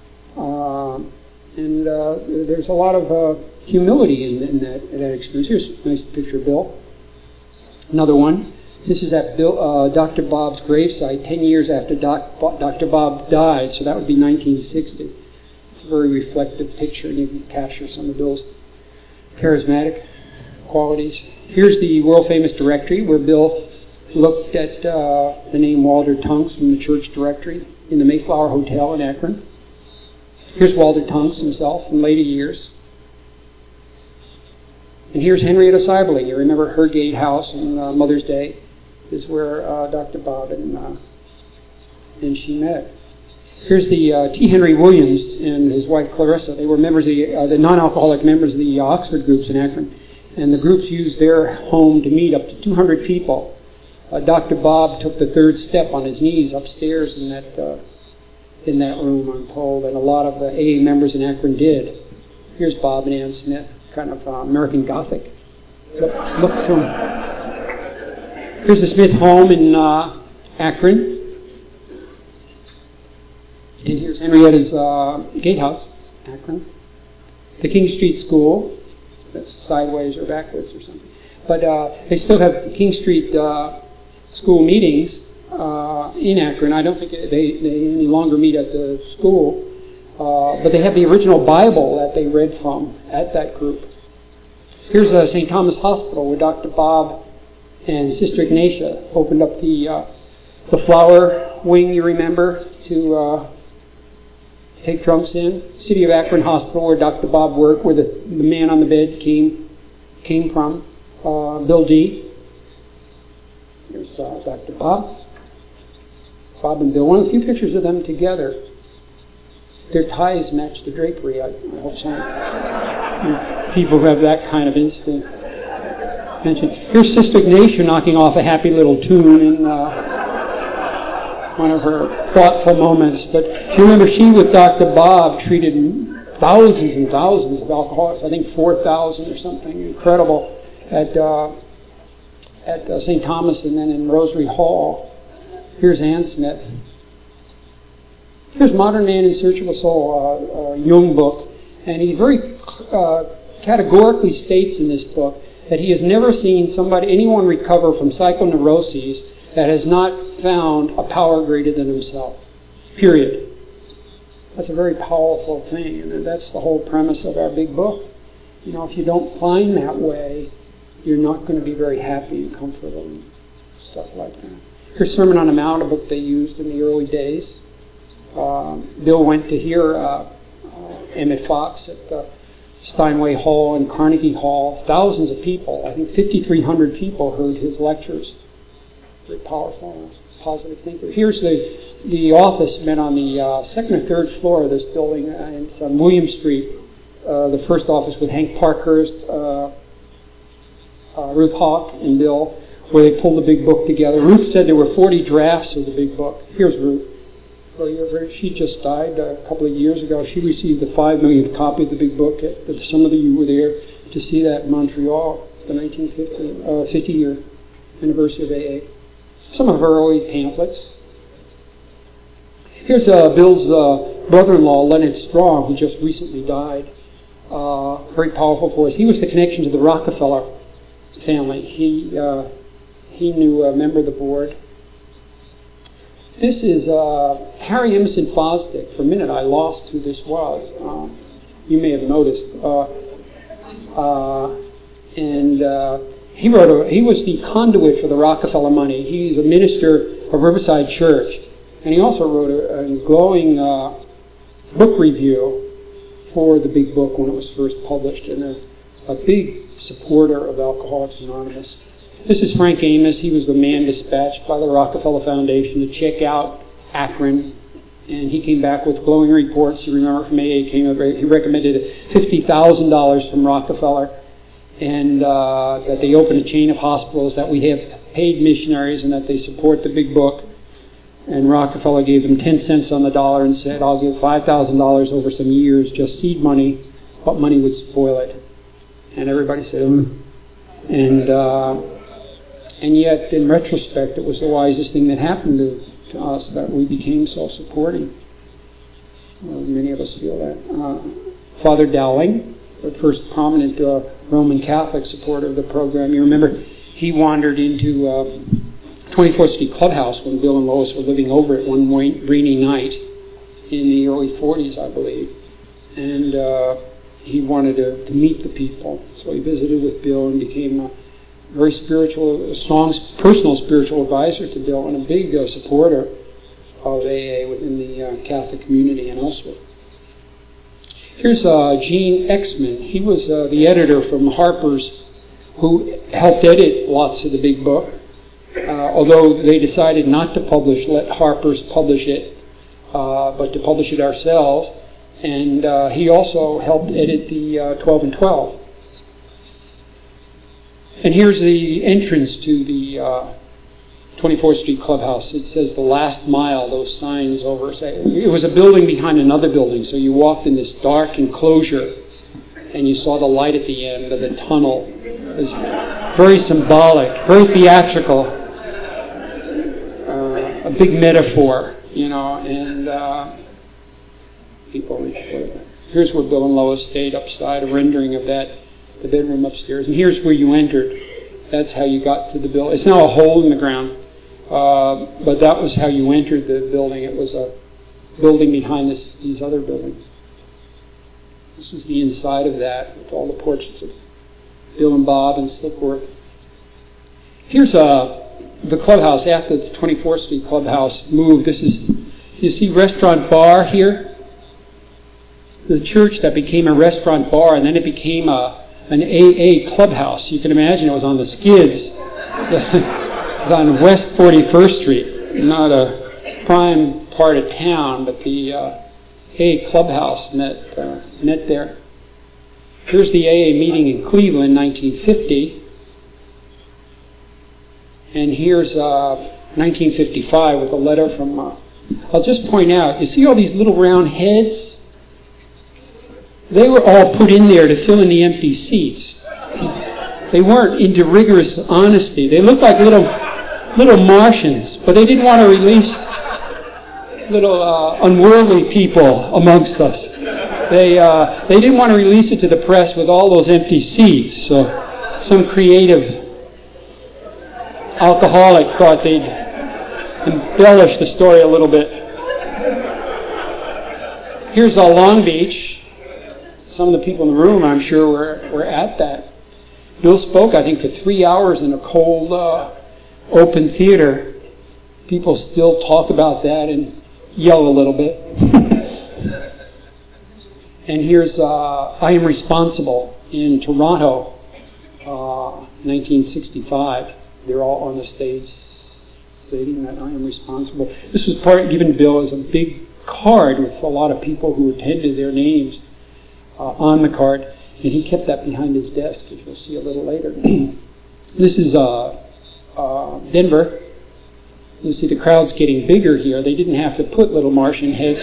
There's a lot of humility in that experience. Here's a nice picture of Bill. Another one. This is at Dr. Bob's gravesite 10 years after Dr. Bob died, so that would be 1960. It's a very reflective picture, and you can capture some of Bill's charismatic qualities. Here's the world-famous directory where Bill looked at the name Walter Tunks from the church directory in the Mayflower Hotel in Akron. Here's Walter Tunks himself in later years. And here's Henrietta Seiberling. You remember her gatehouse on Mother's Day is where Dr. Bob and she met. Here's the T. Henry Williams and his wife Clarissa. They were members of the non-alcoholic members of the Oxford groups in Akron. And the groups used their home to meet up to 200 people. Dr. Bob took the third step on his knees upstairs in that room, I'm told, and a lot of the AA members in Akron did. Here's Bob and Ann Smith, kind of American Gothic. Look to him. Here's the Smith home in Akron. And here's Henrietta's gatehouse, Akron. The King Street School. That's sideways or backwards or something. But they still have King Street school meetings in Akron. I don't think they any longer meet at the school. But they have the original Bible that they read from at that group. Here's St. Thomas Hospital where Dr. Bob and Sister Ignatia opened up the flower wing, you remember, to take drunks in. City of Akron Hospital where Dr. Bob worked, where the man on the bed came from, Bill D. Here's Dr. Bob. Bob and Bill. One of the few pictures of them together. Their ties match the drapery. I hope some people who have that kind of instinct mention. Here's Sister Ignatia knocking off a happy little tune in one of her thoughtful moments. But remember, she with Dr. Bob treated thousands and thousands of alcoholics. I think 4,000 or something incredible at St. Thomas and then in Rosary Hall. Here's Ann Smith. Here's Modern Man in Search of a Soul, a Jung book, and he very categorically states in this book that he has never seen anyone recover from psychoneuroses that has not found a power greater than himself. Period. That's a very powerful thing, and that's the whole premise of our big book. If you don't find that way, you're not going to be very happy and comfortable and stuff like that. Here's Sermon on the Mount, a book they used in the early days. Bill went to hear Emmett Fox at the Steinway Hall and Carnegie Hall. Thousands of people, I think 5,300 people heard his lectures. Very powerful, positive thinker. Here's the office met on the second or third floor of this building. It's on William Street. The first office with Hank Parkhurst, Ruth Hawk, and Bill, where they pulled the big book together. Ruth said there were 40 drafts of the big book. Here's Ruth. She just died a couple of years ago. She received the 5 millionth copy of the big book. Some of you were there to see that in Montreal. It's the 50-year anniversary of AA. Some of her early pamphlets. Here's Bill's brother-in-law, Leonard Strong, who just recently died. Very powerful voice. He was the connection to the Rockefeller family. He knew a member of the board. This is Harry Emerson Fosdick. For a minute I lost who this was. You may have noticed. He was the conduit for the Rockefeller money. He's a minister of Riverside Church. And he also wrote a glowing book review for the big book when it was first published, and a big supporter of Alcoholics Anonymous. This is Frank Amos. He was the man dispatched by the Rockefeller Foundation to check out Akron, and he came back with glowing reports. You remember from AA, he recommended $50,000 from Rockefeller, and that they open a chain of hospitals, that we have paid missionaries, and that they support the big book. And Rockefeller gave them 10 cents on the dollar and said, I'll give $5,000 over some years, just seed money. What money would spoil it? And everybody said, And yet, in retrospect, it was the wisest thing that happened to us, that we became self-supporting. Many of us feel that. Father Dowling, the first prominent Roman Catholic supporter of the program, you remember, he wandered into 24th Street Clubhouse when Bill and Lois were living over it one rainy night in the early 40s, I believe. And he wanted to meet the people. So he visited with Bill and became a very spiritual, strong personal spiritual advisor to Bill, and a big supporter of AA within the Catholic community and elsewhere. Here's Gene Exman. He was the editor from Harper's, who helped edit lots of the big book. Although they decided not to let Harper's publish it, but to publish it ourselves. And he also helped edit the 12 and 12. And here's the entrance to the 24th Street Clubhouse. It says the last mile, those signs over. It was a building behind another building, so you walked in this dark enclosure and you saw the light at the end of the tunnel. It was very symbolic, very theatrical, a big metaphor, and people enjoyed it. Here's where Bill and Lois stayed upside, a rendering of that, the bedroom upstairs. And here's where you entered. That's how you got to the building. It's now a hole in the ground, but that was how you entered the building. It was a building behind these other buildings. This is the inside of that, with all the portraits of Bill and Bob and Slickworth. Here's the clubhouse after the 24th Street Clubhouse moved. This is, you see Restaurant Bar here? The church that became a restaurant bar, and then it became an AA clubhouse. You can imagine it was on the skids. It was on West 41st Street, not a prime part of town, but the AA clubhouse met there. Here's the AA meeting in Cleveland, 1950. And here's 1955 with a letter from, I'll just point out, you see all these little round heads? They were all put in there to fill in the empty seats. They weren't into rigorous honesty. They looked like little Martians, but they didn't want to release little unworldly people amongst us. They didn't want to release it to the press with all those empty seats. So some creative alcoholic thought they'd embellish the story a little bit. Here's Long Beach. Some of the people in the room, I'm sure, were at that. Bill spoke, I think, for 3 hours in a cold, open theater. People still talk about that and yell a little bit. And here's I Am Responsible in Toronto, 1965. They're all on the stage stating that I am responsible. This was given Bill as a big card with a lot of people who attended, their names on the card, and he kept that behind his desk, as you'll see a little later. This is Denver. You see the crowd's getting bigger here. They didn't have to put little Martian heads.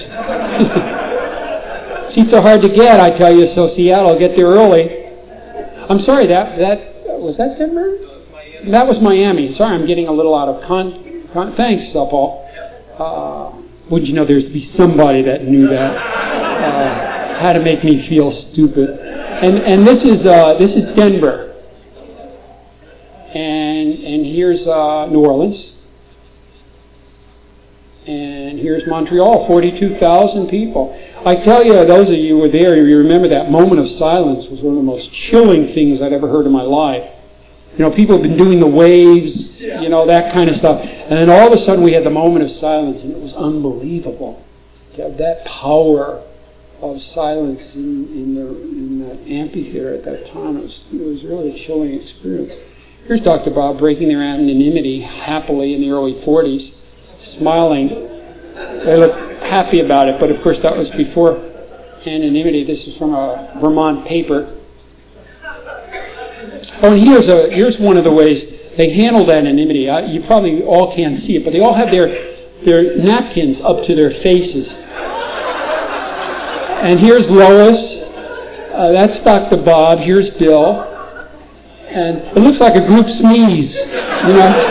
Seats are hard to get, I tell you, so Seattle, get there early. I'm sorry, was that Denver? That was Miami. Sorry, I'm getting a little out of thanks, Paul. Wouldn't you know there's to be somebody that knew that? How to make me feel stupid. And this is Denver. And here's New Orleans. And here's Montreal, 42,000 people. I tell you, those of you who were there, you remember that moment of silence was one of the most chilling things I'd ever heard in my life. People have been doing the waves, that kind of stuff. And then all of a sudden we had the moment of silence, and it was unbelievable to have that power of silence in the amphitheater at that time. It was really a chilling experience. Here's Dr. Bob breaking their anonymity happily in the early 40s, smiling. They look happy about it, but of course that was before anonymity. This is from a Vermont paper. Oh, and here's one of the ways they handled anonymity. You probably all can't see it, but they all have their their napkins up to their faces. And here's Lois. That's Dr. Bob. Here's Bill. And it looks like a group sneeze, you know.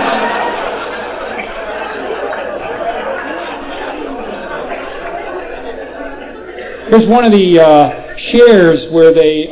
Here's one of the shares where they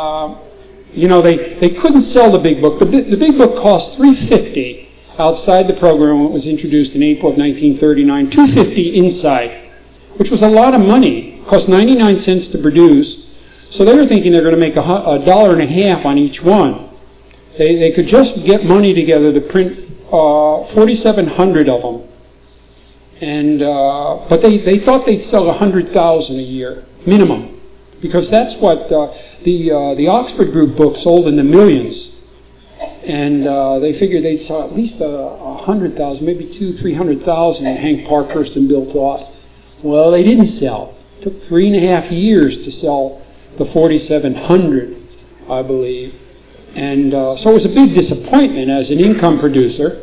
couldn't sell the big book. The big book cost $3.50 outside the program when it was introduced in April of 1939, $2.50 inside, which was a lot of money. It cost 99 cents to produce. So they were thinking they're going to make $1.50 on each one. They could just get money together to print 4,700 of them. And but they thought they'd sell 100,000 a year minimum, because that's what the Oxford Group book sold in the millions. And they figured they'd sell at least 100,000, maybe 200,000-300,000. Hank Parkhurst and Bill Floss. Well, they didn't sell. It took 3.5 years to sell the 4,700, I believe. And so it was a big disappointment as an income producer.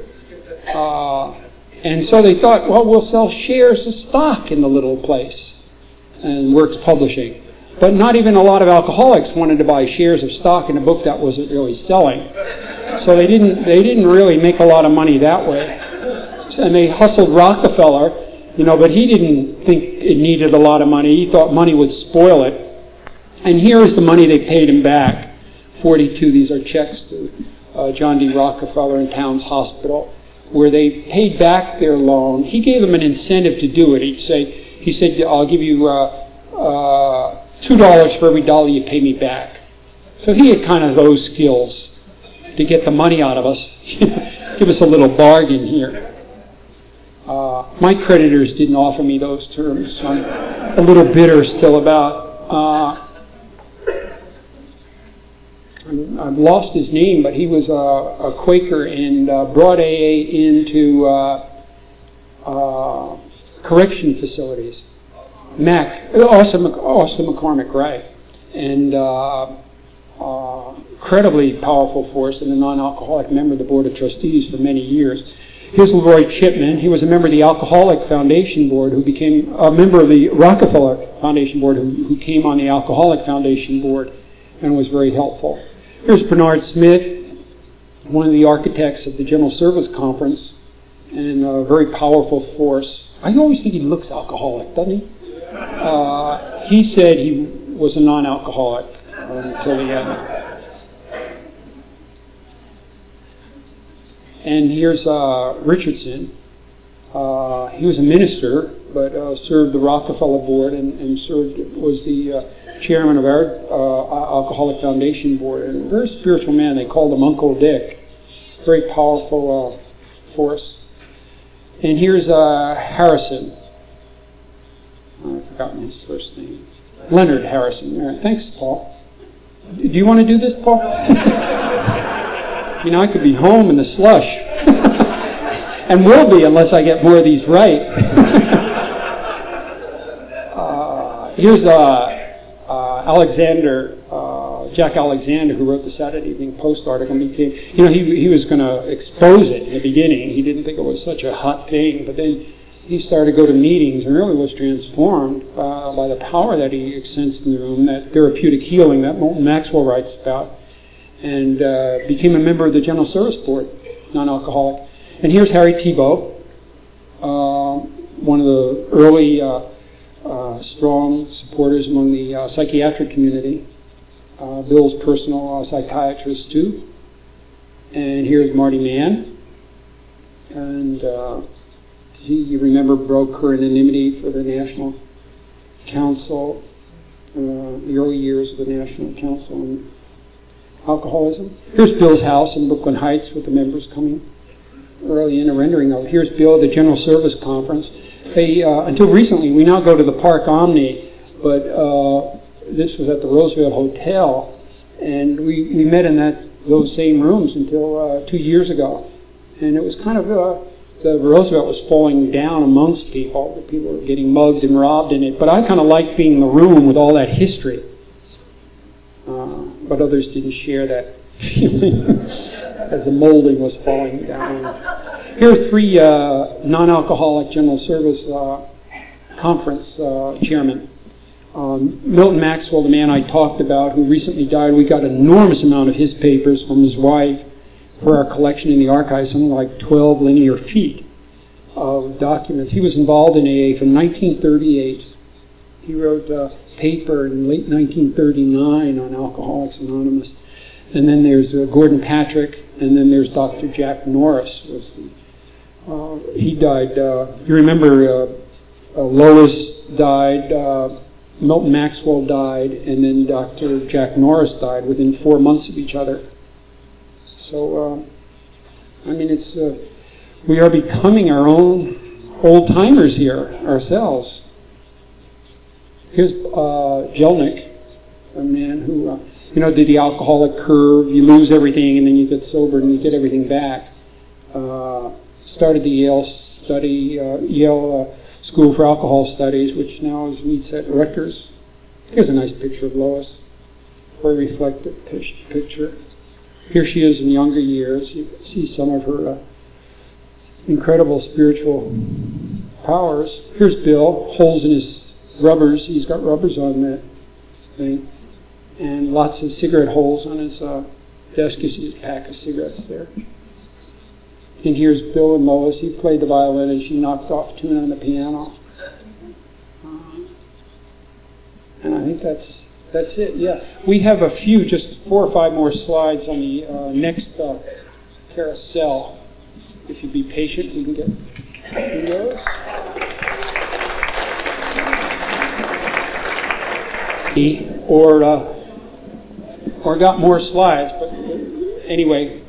And so they thought, well, we'll sell shares of stock in the little place, and Works Publishing. But not even a lot of alcoholics wanted to buy shares of stock in a book that wasn't really selling. So they didn't really make a lot of money that way. And they hustled Rockefeller, but he didn't think it needed a lot of money. He thought money would spoil it. And here is the money they paid him back. 42, these are checks to John D. Rockefeller and Towns Hospital, where they paid back their loan. He gave them an incentive to do it. He said, I'll give you $2 for every dollar you pay me back. So he had kind of those skills to get the money out of us. Give us a little bargain here. My creditors didn't offer me those terms, so I'm a little bitter still about. I've lost his name, but he was a Quaker and brought AA into correction facilities. Austin McCormick, right. And incredibly powerful force and a non-alcoholic member of the Board of Trustees for many years. Here's Leroy Chipman. He was a member of the Alcoholic Foundation Board, who became a member of the Rockefeller Foundation Board, who came on the Alcoholic Foundation Board and was very helpful. Here's Bernard Smith, one of the architects of the General Service Conference, and a very powerful force. I always think he looks alcoholic, doesn't he? He said he was a non-alcoholic until the end. And here's Richardson. He was a minister, but served the Rockefeller Board and was the chairman of our Alcoholic Foundation Board. And a very spiritual man. They called him Uncle Dick. Very powerful force. And here's Harrison. I've forgotten his first name. Leonard Harrison. All right. Thanks, Paul. Do you want to do this, Paul? I could be home in the slush. And will be unless I get more of these right. Here's Jack Alexander, who wrote the Saturday Evening Post article. He was going to expose it in the beginning. He didn't think it was such a hot thing, but then he started to go to meetings and really was transformed by the power that he sensed in the room, that therapeutic healing that Moulton Maxwell writes about, and became a member of the General Service Board, non-alcoholic. And here's Harry Thibault, one of the early strong supporters among the psychiatric community. Bill's personal psychiatrist, too. And here's Marty Mann. And you remember, broke her anonymity for the National Council, the early years of the National Council on Alcoholism. Here's Bill's house in Brooklyn Heights with the members coming early in a rendering of. Here's Bill at the General Service Conference. Until recently, we now go to the Park Omni, but this was at the Roosevelt Hotel, and we met in those same rooms until 2 years ago. And it was kind of, the Roosevelt was falling down amongst people. The people were getting mugged and robbed in it. But I kind of liked being in the room with all that history. But others didn't share that feeling as the molding was falling down. Here are three non-alcoholic general service conference chairmen. Milton Maxwell, the man I talked about, who recently died, we got an enormous amount of his papers from his wife for our collection in the archives, something like 12 linear feet of documents. He was involved in AA from 1938. He wrote a paper in late 1939 on Alcoholics Anonymous. And then there's Gordon Patrick, and then there's Dr. Jack Norris. He died. You remember Lois died, Milton Maxwell died, and then Dr. Jack Norris died within 4 months of each other. So, it's we are becoming our own old-timers here ourselves. Here's Jelnik, a man who, did the alcoholic curve. You lose everything, and then you get sober, and you get everything back. Started the Yale School for Alcohol Studies, which now meets at Rutgers. Here's a nice picture of Lois. Very reflective picture. Here she is in younger years. You can see some of her incredible spiritual powers. Here's Bill, holes in his rubbers. He's got rubbers on that thing. And lots of cigarette holes on his desk. You see his pack of cigarettes there. And here's Bill and Lois. He played the violin and she knocked off a tune on the piano. And I think that's it. Yeah, we have a few, just 4 or 5 more slides on the next carousel. If you'd be patient, we can get through those. Or got more slides, but anyway.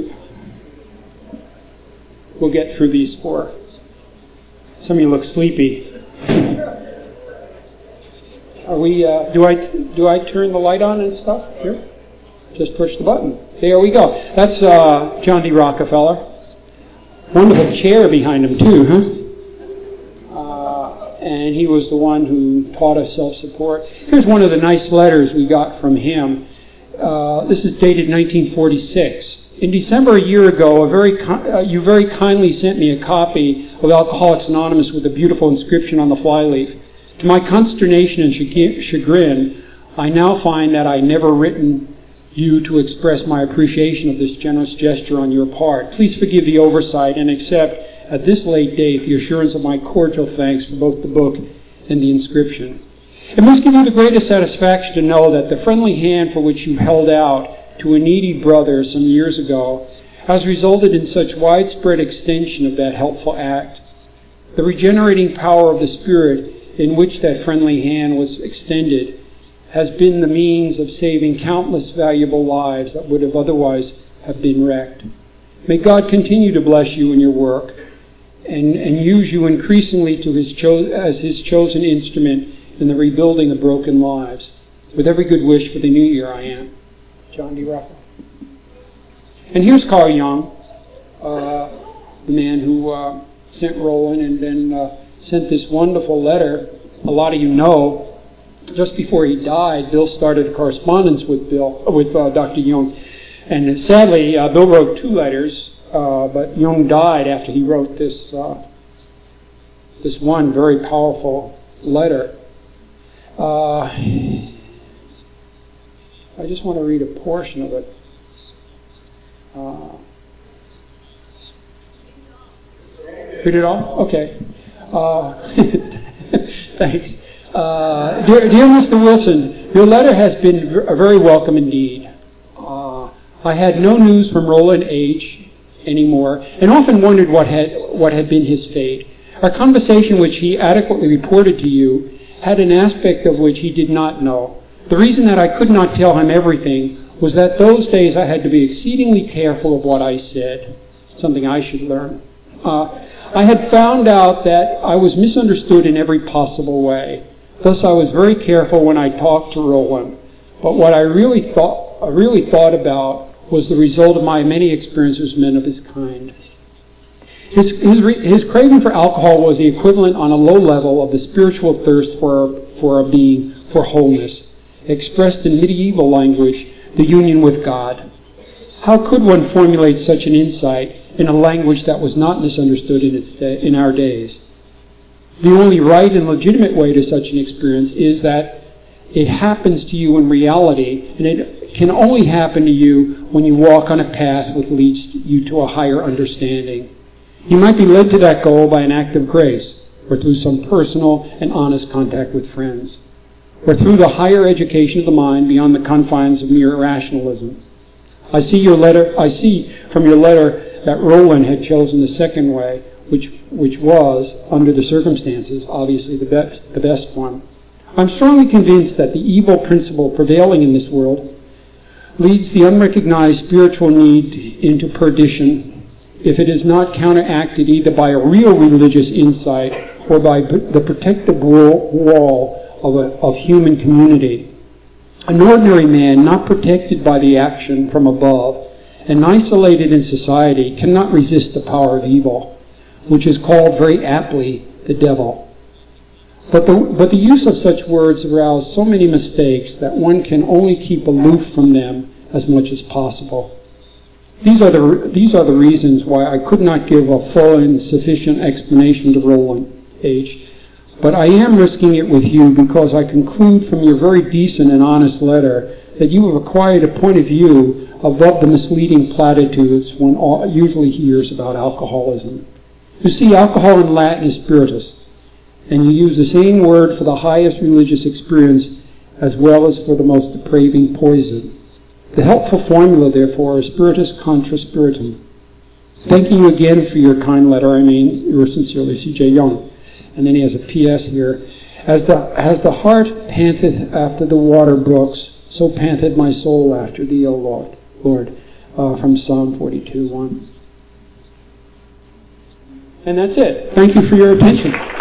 We'll get through these 4. Some of you look sleepy. Are we? Do I turn the light on and stuff? Here, just push the button. There we go. That's John D. Rockefeller. Wonderful chair behind him too, huh? And he was the one who taught us self-support. Here's one of the nice letters we got from him. This is dated 1946. In December a year ago, you very kindly sent me a copy of Alcoholics Anonymous with a beautiful inscription on the flyleaf. To my consternation and chagrin, I now find that I never written you to express my appreciation of this generous gesture on your part. Please forgive the oversight and accept at this late date the assurance of my cordial thanks for both the book and the inscription. It must give you the greatest satisfaction to know that the friendly hand for which you held out to a needy brother some years ago has resulted in such widespread extension of that helpful act. The regenerating power of the Spirit in which that friendly hand was extended has been the means of saving countless valuable lives that would have otherwise have been wrecked. May God continue to bless you in your work and use you increasingly as His chosen instrument in the rebuilding of broken lives. With every good wish for the new year, I am. John D. Rockefeller. And here's Carl Jung, the man who sent Roland and then sent this wonderful letter. A lot of you know, just before he died, Bill started a correspondence with Dr. Jung. And sadly, Bill wrote 2 letters, but Jung died after he wrote this one very powerful letter. I just want to read a portion of it. Read it all? Okay. Thanks. Dear Mr. Wilson, your letter has been very welcome indeed. I had no news from Roland H. anymore, and often wondered what had been his fate. Our conversation, which he adequately reported to you, had an aspect of which he did not know. The reason that I could not tell him everything was that those days I had to be exceedingly careful of what I said, something I should learn. I had found out that I was misunderstood in every possible way. Thus I was very careful when I talked to Roland. But what I really thought about was the result of my many experiences with men of his kind. His craving for alcohol was the equivalent on a low level of the spiritual thirst for a being, for wholeness. Expressed in medieval language, the union with God. How could one formulate such an insight in a language that was not misunderstood in our days. The only right and legitimate way to such an experience is that it happens to you in reality, and it can only happen to you when you walk on a path which leads you to a higher understanding. You might be led to that goal by an act of grace, or through some personal and honest contact with friends, or through the higher education of the mind beyond the confines of mere rationalism. I see from your letter that Roland had chosen the second way, which was, under the circumstances, obviously the best one. I'm strongly convinced that the evil principle prevailing in this world leads the unrecognized spiritual need into perdition if it is not counteracted either by a real religious insight or by the protective wall of human community. An ordinary man not protected by the action from above and isolated in society cannot resist the power of evil, which is called very aptly the devil. But the use of such words arouse so many mistakes that one can only keep aloof from them as much as possible. These are the reasons why I could not give a full and sufficient explanation to Roland H. But I am risking it with you because I conclude from your very decent and honest letter that you have acquired a point of view above the misleading platitudes one usually hears about alcoholism. You see, alcohol in Latin is spiritus, and you use the same word for the highest religious experience as well as for the most depraving poison. The helpful formula, therefore, is spiritus contra spiritum. Thanking you again for your kind letter, yours sincerely, C.J. Young. And then he has a P.S. here. As the heart panteth after the water brooks, so panteth my soul after thee, O Lord. From Psalm 42:1. And that's it. Thank you for your attention.